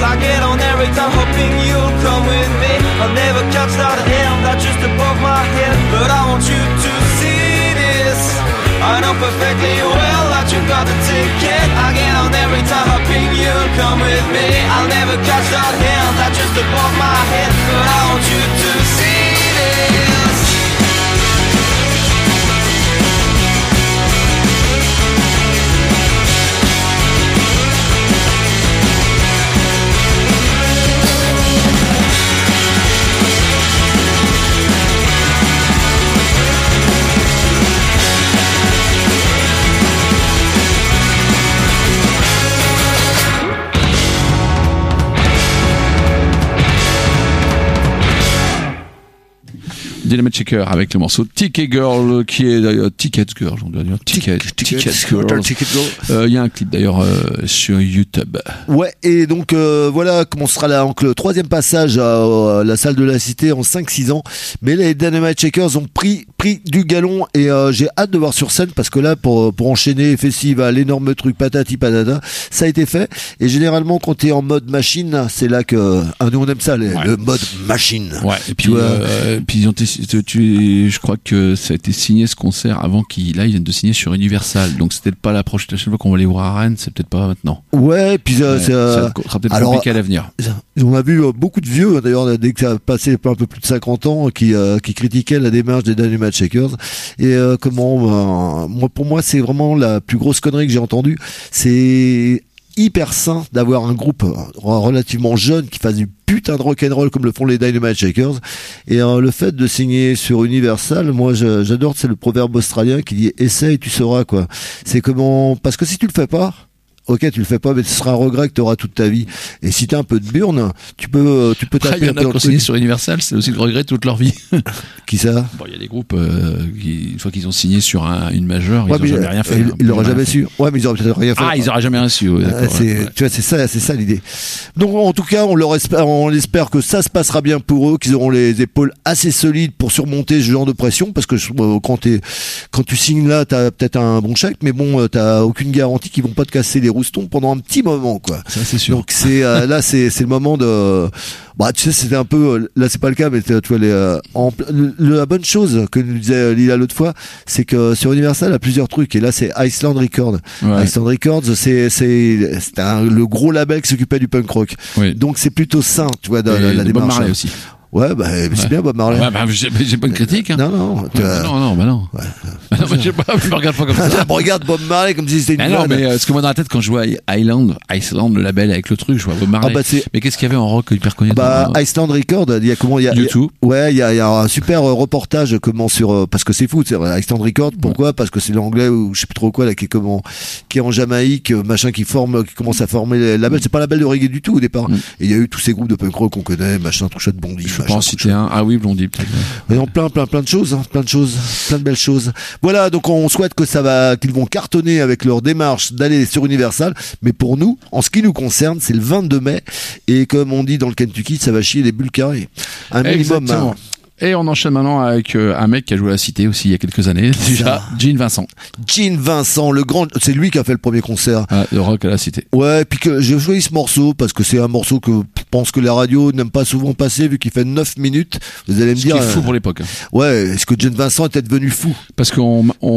I get on every time hoping you'll come with me. I'll never catch that hand that's just above my head, but I want you to see this. I know perfectly well that you got the ticket. I get on every time hoping you'll come with me. I'll never catch that hand that's just above my head, but I want you to see this. Dynamite Shaker avec le morceau Ticket Girl qui est d'ailleurs Ticket Girl, on doit dire Ticket Girl. Il y a un clip d'ailleurs sur YouTube. Ouais, et donc voilà comment sera là donc, le troisième passage à la salle de la Cité en 5-6 ans. Mais les Dynamite Shakers ont pris du galon et j'ai hâte de voir sur scène parce que là pour enchaîner festival, énorme truc patati patata, ça a été fait. Et généralement quand t'es en mode machine, c'est là que nous on aime ça, le mode machine. Ouais. Et puis puis ils ont je crois que ça a été signé ce concert avant ils viennent de signer sur Universal, donc c'était pas la prochaine fois qu'on va les voir à Rennes, c'est peut-être pas maintenant. Ouais, puis ça sera peut-être compliqué à l'avenir. On a vu beaucoup de vieux d'ailleurs dès que ça a passé un peu plus de 50 ans qui critiquaient la démarche des Dynamite Shakers et pour moi c'est vraiment la plus grosse connerie que j'ai entendue. C'est hyper sain d'avoir un groupe relativement jeune qui fasse du putain de rock'n'roll comme le font les Dynamite Shakers et le fait de signer sur Universal, moi j'adore, c'est le proverbe australien qui dit essaye tu sauras quoi. C'est parce que si tu le fais pas, ok, tu le fais pas, mais ce sera un regret que tu auras toute ta vie. Et si t'as un peu de burn, tu peux taper. Il y en a qui ont signé sur Universal, c'est aussi le regret de toute leur vie. Qui ça? Bon, il y a des groupes qui, une fois qu'ils ont signé sur une majeure, ils n'ont jamais rien fait. Ils l'auraient jamais su. Ouais, mais ils auraient peut-être rien fait. Ah, ils auraient jamais rien su. Ouais, tu vois, c'est ça l'idée. Donc, en tout cas, on espère que ça se passera bien pour eux, qu'ils auront les épaules assez solides pour surmonter ce genre de pression, parce que quand tu signes là, t'as peut-être un bon chèque, mais bon, t'as aucune garantie qu'ils vont pas te casser les roustons pendant un petit moment, quoi. Ça, c'est sûr. Donc là, c'est le moment de. Bah, tu sais, c'était un peu. Là, c'est pas le cas, mais tu vois la bonne chose que nous disait Lila l'autre fois, c'est que sur Universal, il y a plusieurs trucs. Et là, c'est Iceland Records. Ouais. Iceland Records, c'est le gros label qui s'occupait du punk rock. Oui. Donc c'est plutôt sain, tu vois, la démarche. Bob Marley aussi. Ouais, c'est bien Bob Marley. Ouais, j'ai pas de critique. Hein. Non. Non. Ouais. Je sais pas, je me regarde pas comme ça. Je regarde Bob Marley comme si c'était une non, mais parce que moi dans la tête quand je vois Iceland, le label avec le truc, je vois Bob Marley. Mais qu'est-ce qu'il y avait en rock hyper connu? Iceland Records, il y a comment YouTube. Ouais, il y a un super reportage sur parce que c'est fou, c'est Iceland Records. Pourquoi? Parce que c'est l'anglais ou je sais plus trop quoi là qui est en Jamaïque, machin qui commence à former les labels. C'est pas un label de reggae du tout au départ. Et il y a eu tous ces groupes de punk rock qu'on connaît, machin, Truchet de Bondy. Je pense citer un. Ah oui, Blondie peut-être. Mais non, plein de choses, plein de belles choses. Voilà, donc on souhaite qu'ils vont cartonner avec leur démarche d'aller sur Universal. Mais pour nous, en ce qui nous concerne, c'est le 22 mai. Et comme on dit dans le Kentucky, ça va chier les bulles carrées. Un minimum. Et on enchaîne maintenant avec un mec qui a joué à la Cité aussi il y a quelques années, déjà, Gene Vincent. Gene Vincent, c'est lui qui a fait le premier concert. De rock à la Cité. Ouais, puis que j'ai choisi ce morceau parce que c'est un morceau que je pense que la radio n'aime pas souvent passer vu qu'il fait 9 minutes. Vous allez me dire. C'est fou pour l'époque. Ouais, est-ce que Gene Vincent était devenu fou? Parce je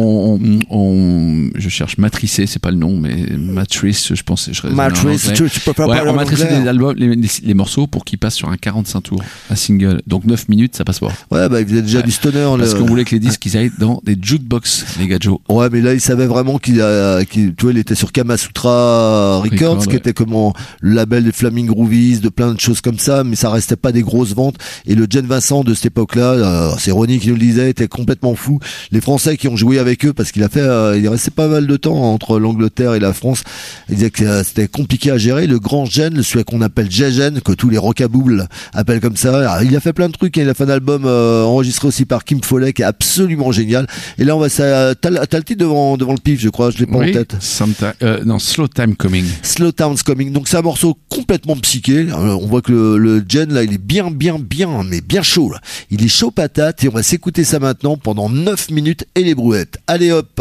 cherche Matricé, c'est pas le nom, mais Matrice, je pense. Matrice, tu peux pas parler en matricé les albums, les morceaux pour qu'ils passent sur un 45 tours, un single. Donc 9 minutes, ça passe pas. Ouais, il faisait déjà du stoner. Parce qu'on voulait que les disques, ils aillent dans des jukebox, les gars Joe. Ouais, mais là, il savait vraiment tu vois, il était sur Kamasutra Records, qui était comment, le label des Flaming Groovies, de plein de choses comme ça, mais ça restait pas des grosses ventes. Et le Gene Vincent de cette époque-là, c'est Ronnie qui nous le disait, était complètement fou. Les Français qui ont joué avec eux, parce qu'il restait pas mal de temps entre l'Angleterre et la France. Il disait que c'était compliqué à gérer. Le grand Gene, celui qu'on appelle Gégène, que tous les rockaboules appellent comme ça. Alors, il a fait plein de trucs, il a fait un album enregistré aussi par Kim Foley qui est absolument génial. Et là t'as le titre devant le pif, je crois, je l'ai pas en tête. Slow Time Coming. Slow Time's Coming. Donc c'est un morceau complètement psyché. On voit que le Jen là, il est bien, mais bien chaud là. Il est chaud patate et on va s'écouter ça maintenant pendant 9 minutes et les brouettes. Allez hop.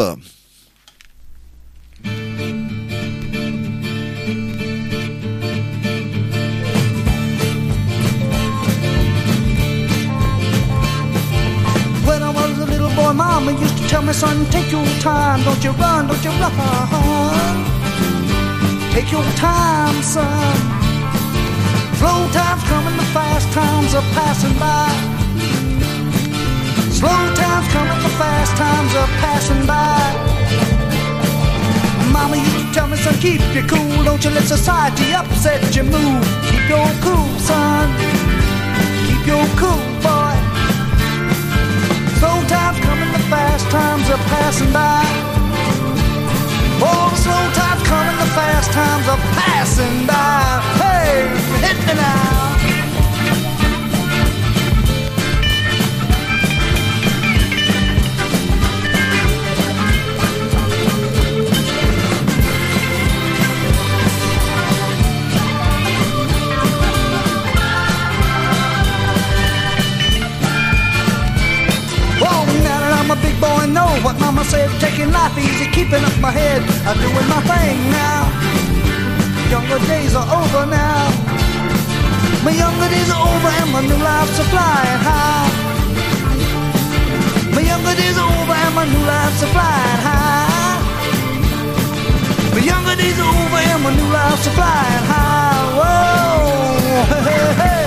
son, take your time. Don't you run, don't you run. Take your time, son. Slow times coming, the fast times are passing by. Slow times coming, the fast times are passing by. Mama used to tell me, son, keep you cool. Don't you let society upset your mood. Keep your cool, son. Keep your cool, boy. Slow times coming, the fast times are passing by. Oh, the slow times coming, the fast times are passing by. Hey, hit me now. I'm a big boy, know what mama said. Taking life easy, keeping up my head. I'm doing my thing now. Younger days are over now. My younger days are over and my new life's a flying high. My younger days are over and my new life's a flying high. My younger days are over and my new life's a flying high. Whoa, hey, hey, hey.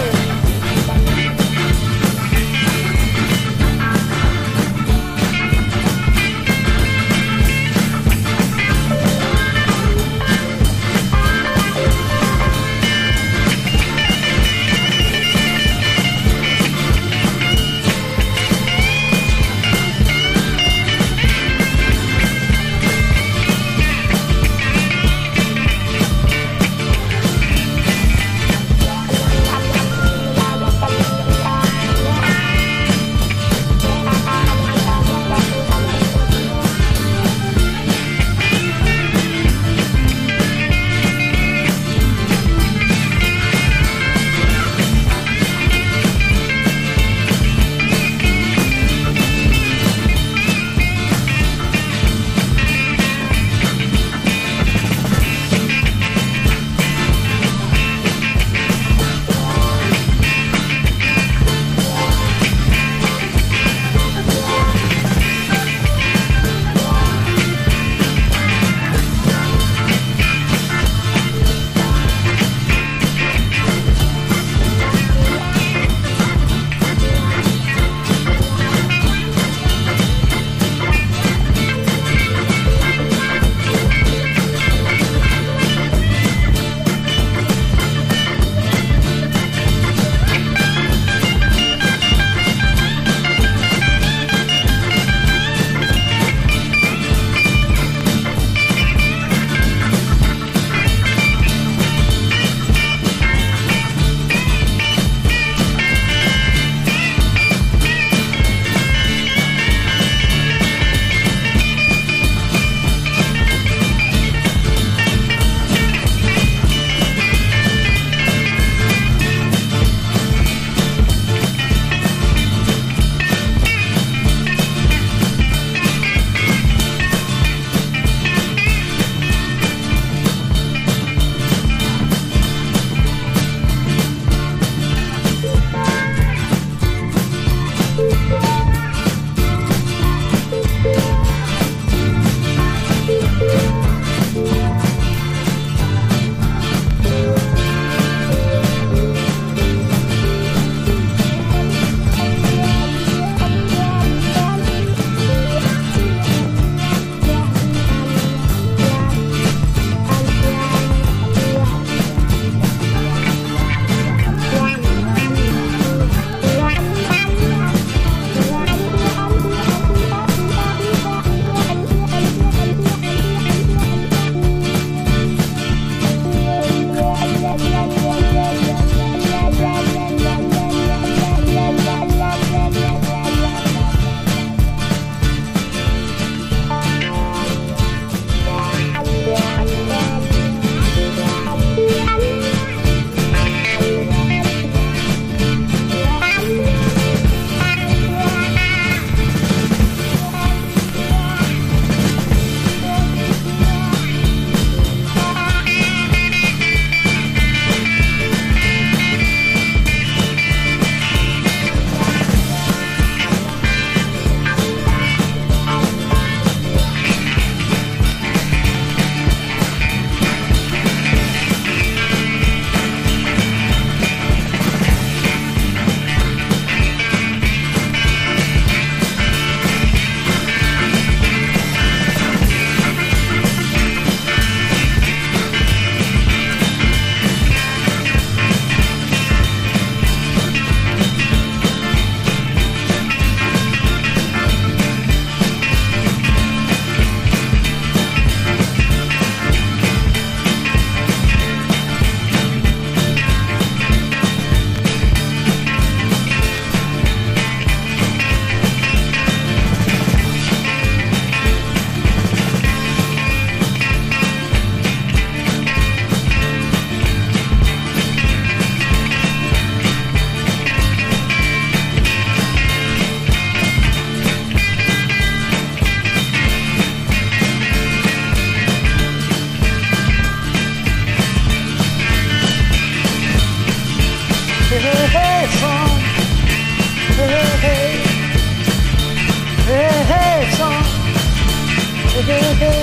hey, hey, son. Hey, hey, hey, hey, son. Hey, hey, hey,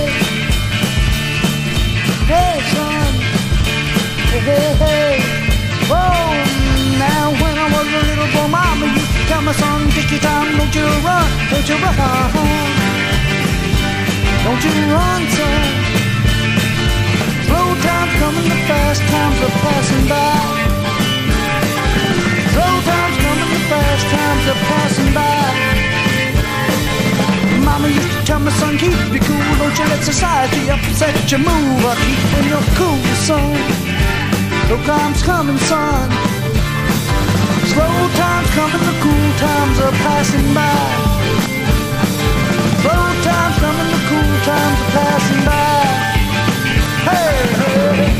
hey, son. Hey, hey, hey. Oh, now when I was a little boy, mama used to tell my son, take your time, don't you run, don't you run. Don't you run, son. Slow times coming, the fast times are passing by. Slow times coming, the fast times are passing by. Mama used to tell my son, keep you cool, don't you let society upset your move. Or keep when you're cool, son. Slow times coming, son. Slow times coming, the cool times are passing by. Slow times coming, the cool times are passing by. Hey, hey.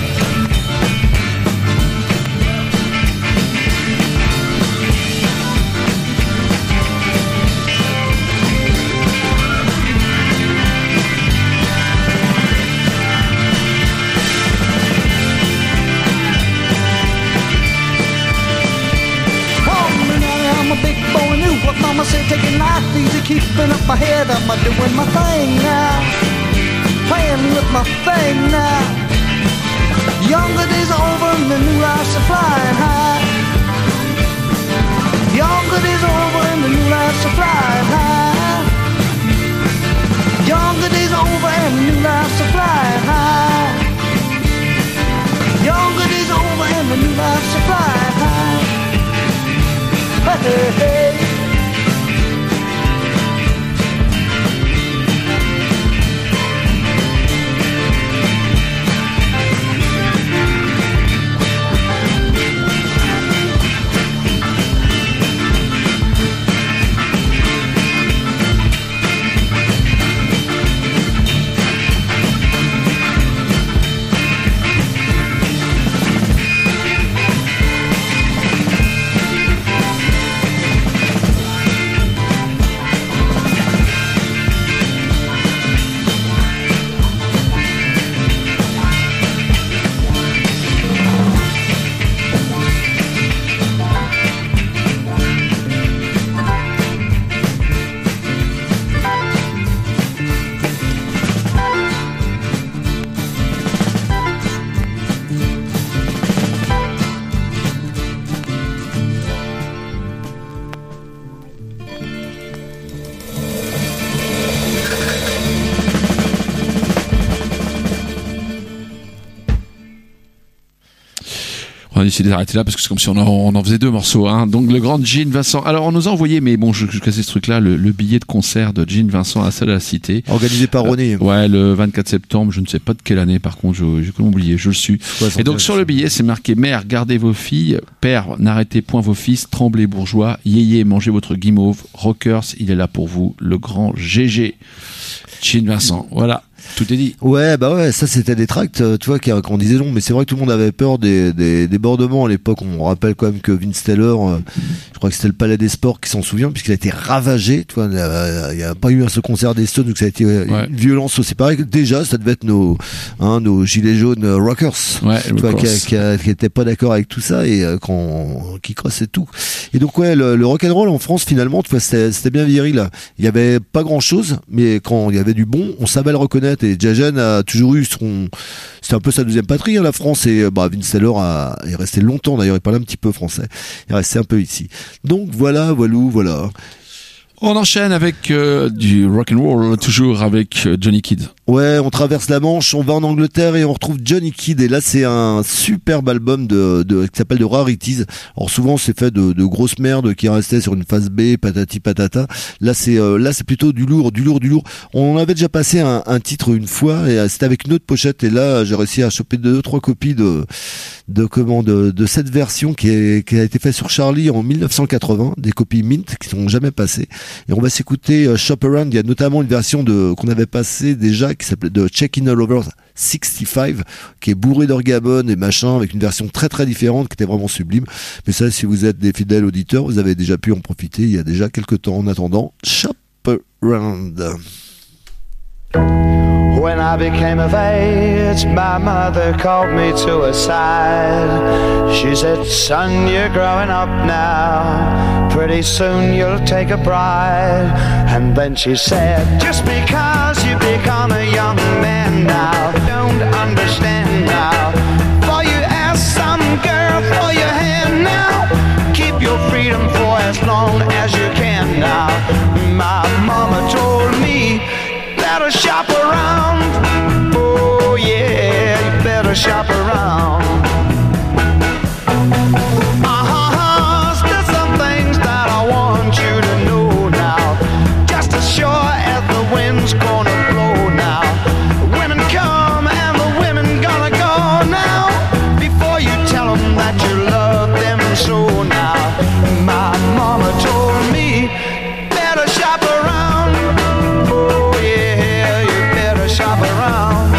I'm a big boy, knew what mama said, taking life easy, keeping up my head, I'm doing my thing now, playing with my thing now. Younger days are over and the new life's a flying high. Younger days are over and the new life's a flying high. Younger days are over and the new life's a flying high. Younger days are over and the new life's a flying high. Hey, hey. On a décidé d'arrêter là parce que c'est comme si on en faisait deux morceaux, hein. Donc le grand Gene Vincent. Alors on nous a envoyé, mais bon, je cassais ce truc-là, le billet de concert de Gene Vincent à la salle de la Cité. Organisé par René. Ouais, le 24 septembre, je ne sais pas de quelle année, par contre, j'ai oublié, je le suis. Et donc sur le billet, c'est marqué: mère, gardez vos filles, père, n'arrêtez point vos fils, tremblez bourgeois, yéyé, mangez votre guimauve, rockers, il est là pour vous, le grand GG. Gene Vincent, voilà. Tout est dit. Ouais, bah ouais, ça c'était des tracts, tu vois, qu'on disait non, mais c'est vrai que tout le monde avait peur des débordements à l'époque. On rappelle quand même que Vince Taylor, je crois que c'était le Palais des Sports qui s'en souvient, puisqu'il a été ravagé, tu vois, il n'y a pas eu ce concert des Stones, donc ça a été une violence aussi. Pareil que déjà, ça devait être nos gilets jaunes rockers, ouais, tu vois, qui étaient pas d'accord avec tout ça et qui crossaient tout. Et donc ouais, le rock'n'roll en France finalement, tu vois, c'était bien viril. Il y avait pas grand chose, mais quand il y avait du bon, on savait le reconnaître. Et Jagen a toujours eu c'était un peu sa deuxième patrie, hein, la France, et Vince Taylor est resté longtemps, d'ailleurs, il parlait un petit peu français, il est resté un peu ici. Donc voilà. On enchaîne avec du rock'n'roll, toujours avec Johnny Kidd. Ouais, on traverse la Manche, on va en Angleterre et on retrouve Johnny Kidd. Et là, c'est un superbe album qui s'appelle The Rarities. Alors souvent, c'est fait de grosses merdes qui restaient sur une phase B, patati patata. Là, c'est plutôt du lourd. On avait déjà passé un titre une fois et c'était avec une autre pochette. Et là, j'ai réussi à choper 2-3 copies de cette version qui a été faite sur Charlie en 1980, des copies mint qui sont jamais passées. Et on va s'écouter Shop Around. Il y a notamment une version qu'on avait passée déjà qui s'appelait de Check In All Over 65, qui est bourré d'orgamone et machin, avec une version très très différente qui était vraiment sublime. Mais ça, si vous êtes des fidèles auditeurs, vous avez déjà pu en profiter il y a déjà quelques temps. En attendant, Shop Around. When I became of age, my mother called me to her side. She said, son, you're growing up now. Pretty soon you'll take a bride. And then she said, just because you become a young man now, don't understand now. For you ask some girl for your hand now. Keep your freedom for as long as you can now. My mama told me, better shop around. Oh yeah, you better shop around. There's some things that I want you to know now. Just as sure as the wind's gonna blow now. Women come and the women gonna go now. Before you tell them that you love them so now. My mama told me, better shop around. Oh yeah, you better shop around.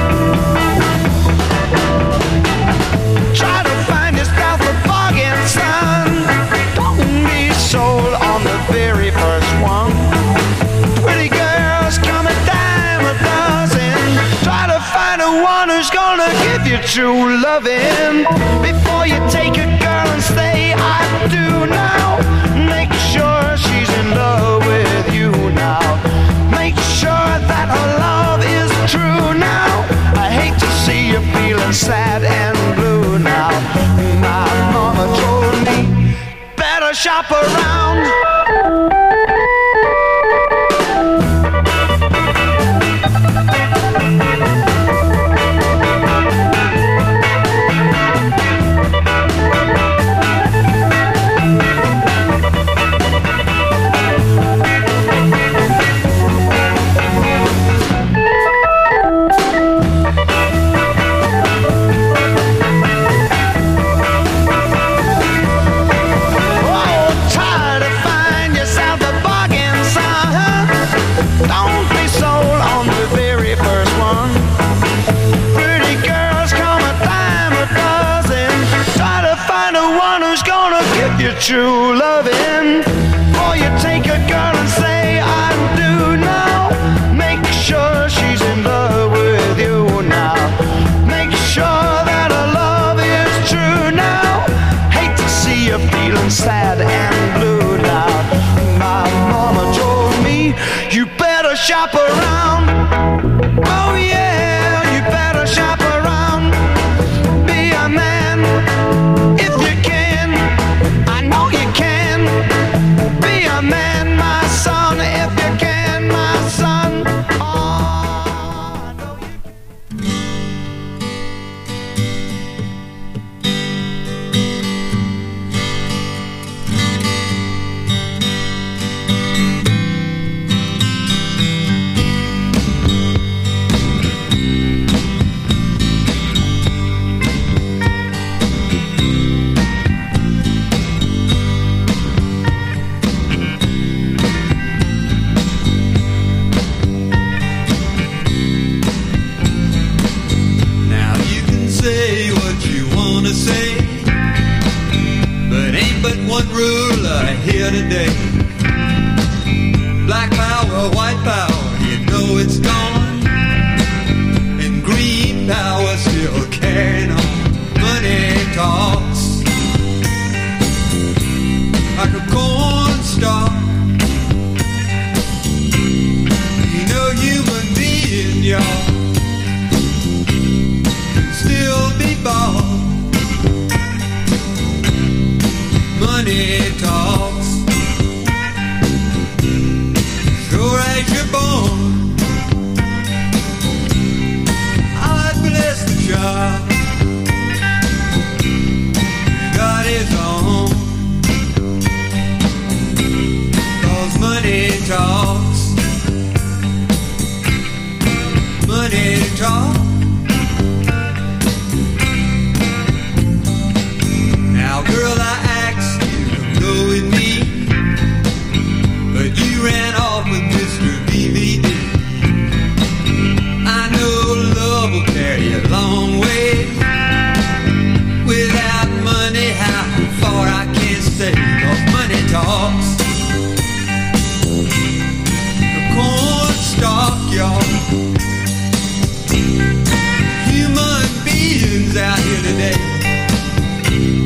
Try to find yourself a bargain, son. Don't be sold on the very first one. Pretty girls come a dime a dozen. Try to find a one who's gonna give you true loving. Before you take a girl and say I do now, make sure she's in love with you now. Make sure that her love is true now. I hate to see you feeling sad and blue now. My mama told me, better shop around. Don't be sold on the very first one. Pretty girls come a dime a dozen. Try to find a one who's gonna give you true loving. Or you take a girl and say I do now. Make sure she's in love with you now. Make sure that her love is true now. Hate to see you feeling sad and blue now. My mama told me, you better shop around. Oh yeah, you better shop around. Be a man if you can. I know you can. Be a man, my son, if you can, my son. Oh, I know you can. Now you can say what you wanna say, but ain't but one rule here today. Black power, white power, you know it's gone, and green power still carrying on. Money talks like a cornstalk. You know human being, y'all, still be bought. Money talks. Sure as you're born, God bless the child. God is on. 'Cause money talks. Money talks. Now, girl, I asked you to go with me, but you ran off with Mr. BVD. I know love will carry you a long way. Without money, how far I can't say, 'cause money talks. The cornstalk, y'all. Human beings out here today.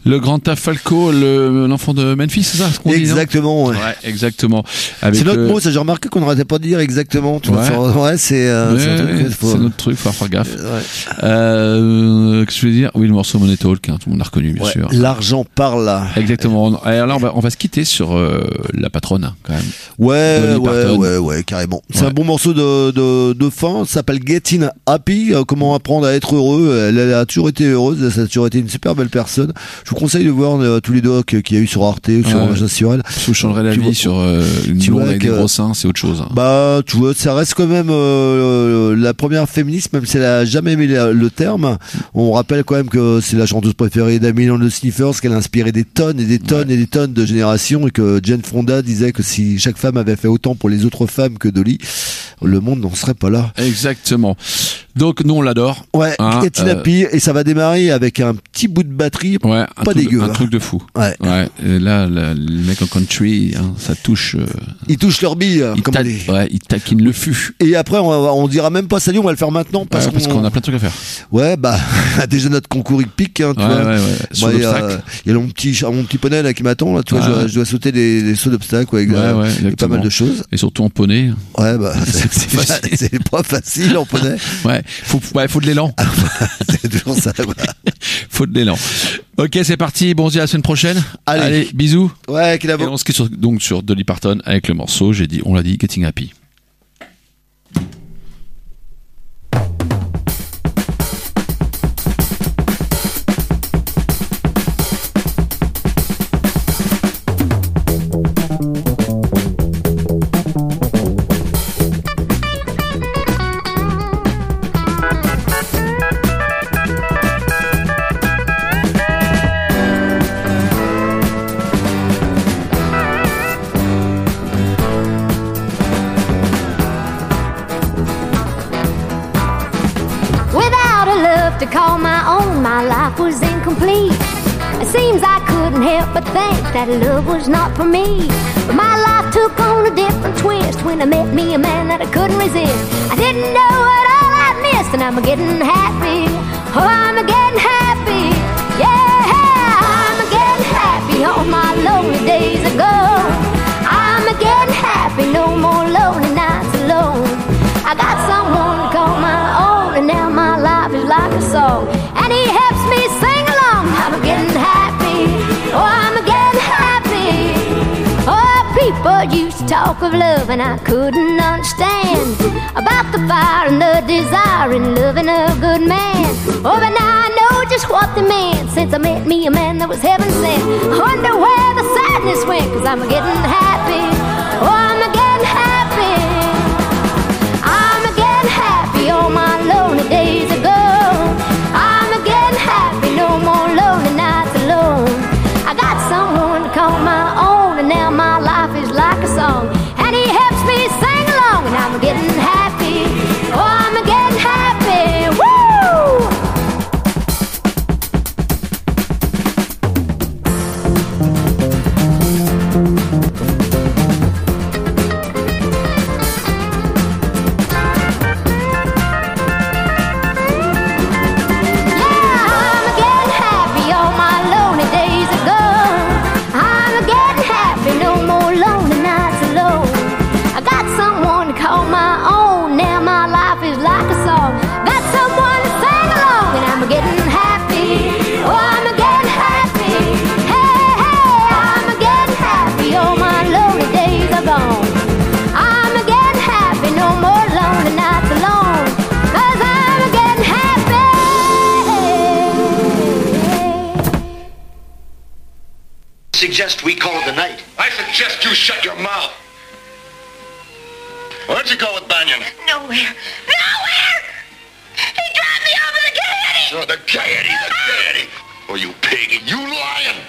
Le grand Tafalco, l'enfant de Memphis, c'est ça ce qu'on dit, non ? Exactement, ouais. Ouais, exactement. Avec C'est notre mot, ça j'ai remarqué qu'on n'arrêtait pas de dire exactement. Tu vois, c'est un truc. C'est notre truc, faut faire gaffe. Ouais. Qu'est-ce que je veux dire ? Oui, le morceau Money Talk, hein, tout le monde l'a reconnu, bien sûr. L'argent parle. Exactement. Alors là, on va se quitter sur la patronne, quand même. Ouais, carrément. C'est un bon morceau de fin. Ça s'appelle Getting Happy. Comment apprendre à être heureux. Elle a toujours été heureuse. Ça a toujours été une super belle personne. Je vous conseille de voir tous les docs qu'il y a eu sur Arte, sur Magin sur elle. Je vous changerai la vie sur une blonde avec des gros seins, c'est autre chose. Hein. Bah, tu vois, ça reste quand même la première féministe, même si elle a jamais aimé le terme. On rappelle quand même que c'est la chanteuse préférée d'Amy and the Sniffers, qu'elle a inspiré des tonnes et des tonnes et des tonnes de générations, et que Jane Fonda disait que si chaque femme avait fait autant pour les autres femmes que Dolly, le monde n'en serait pas là. Exactement. Donc nous on l'adore. Ouais, Getting Happy, et ça va démarrer avec un petit bout de batterie, pas dégueu. Un truc de fou. Ouais. Et là, les mecs en country, hein, ça touche. Ils touchent leur bille. Ils taquinent le fût. Et après, on dira même pas salut, on va le faire maintenant parce qu'on a plein de trucs à faire. Ouais, bah déjà notre concours il pique. Hein, tu vois. Sur l'obstacle. Il y a mon petit poney là qui m'attend là. Tu vois, je dois sauter des sauts d'obstacles avec pas mal de choses. Et surtout en poney. Ouais, bah c'est pas facile en poney. Faut de l'élan. C'est toujours ça. Faut de l'élan. Ok, c'est parti. Bon, on se dit à la semaine prochaine. Allez, bisous. Ouais, qu'il a beau. Et on se quitte donc sur Dolly Parton avec le morceau. On l'a dit, Getting Happy. To call my own, my life was incomplete. It seems I couldn't help but think that love was not for me. But my life took on a different twist when I met me a man that I couldn't resist. I didn't know what all I'd missed, and I'm getting happy. Oh, I'm getting happy. Yeah, I'm getting happy. All my lonely days ago, I'm getting happy. No more lonely nights alone. I got someone to call my own, and now my life is like a song, and he helps me sing along. I'm getting happy. Oh, I'm getting happy. Oh, people used to talk of love, and I couldn't understand about the fire and the desire in loving a good man. Oh, but now I know just what they meant, since I met me a man that was heaven sent. I wonder where the sadness went, 'cause I'm getting happy. Oh, I'm getting happy. All my lonely days ago, I'm getting happy. No more lonely nights alone. I got someone to call my own, and now my life is like a song, and he helps me sing along, and I'm getting happy. Oh, I'm getting happy. Woo! Suggest we call it a night. I suggest you shut your mouth. Why don't you go with Banyan? Nowhere. Nowhere! He dropped me off of the Gaiety! Oh, the Gaiety, the Gaiety. Oh, you pig, you lying!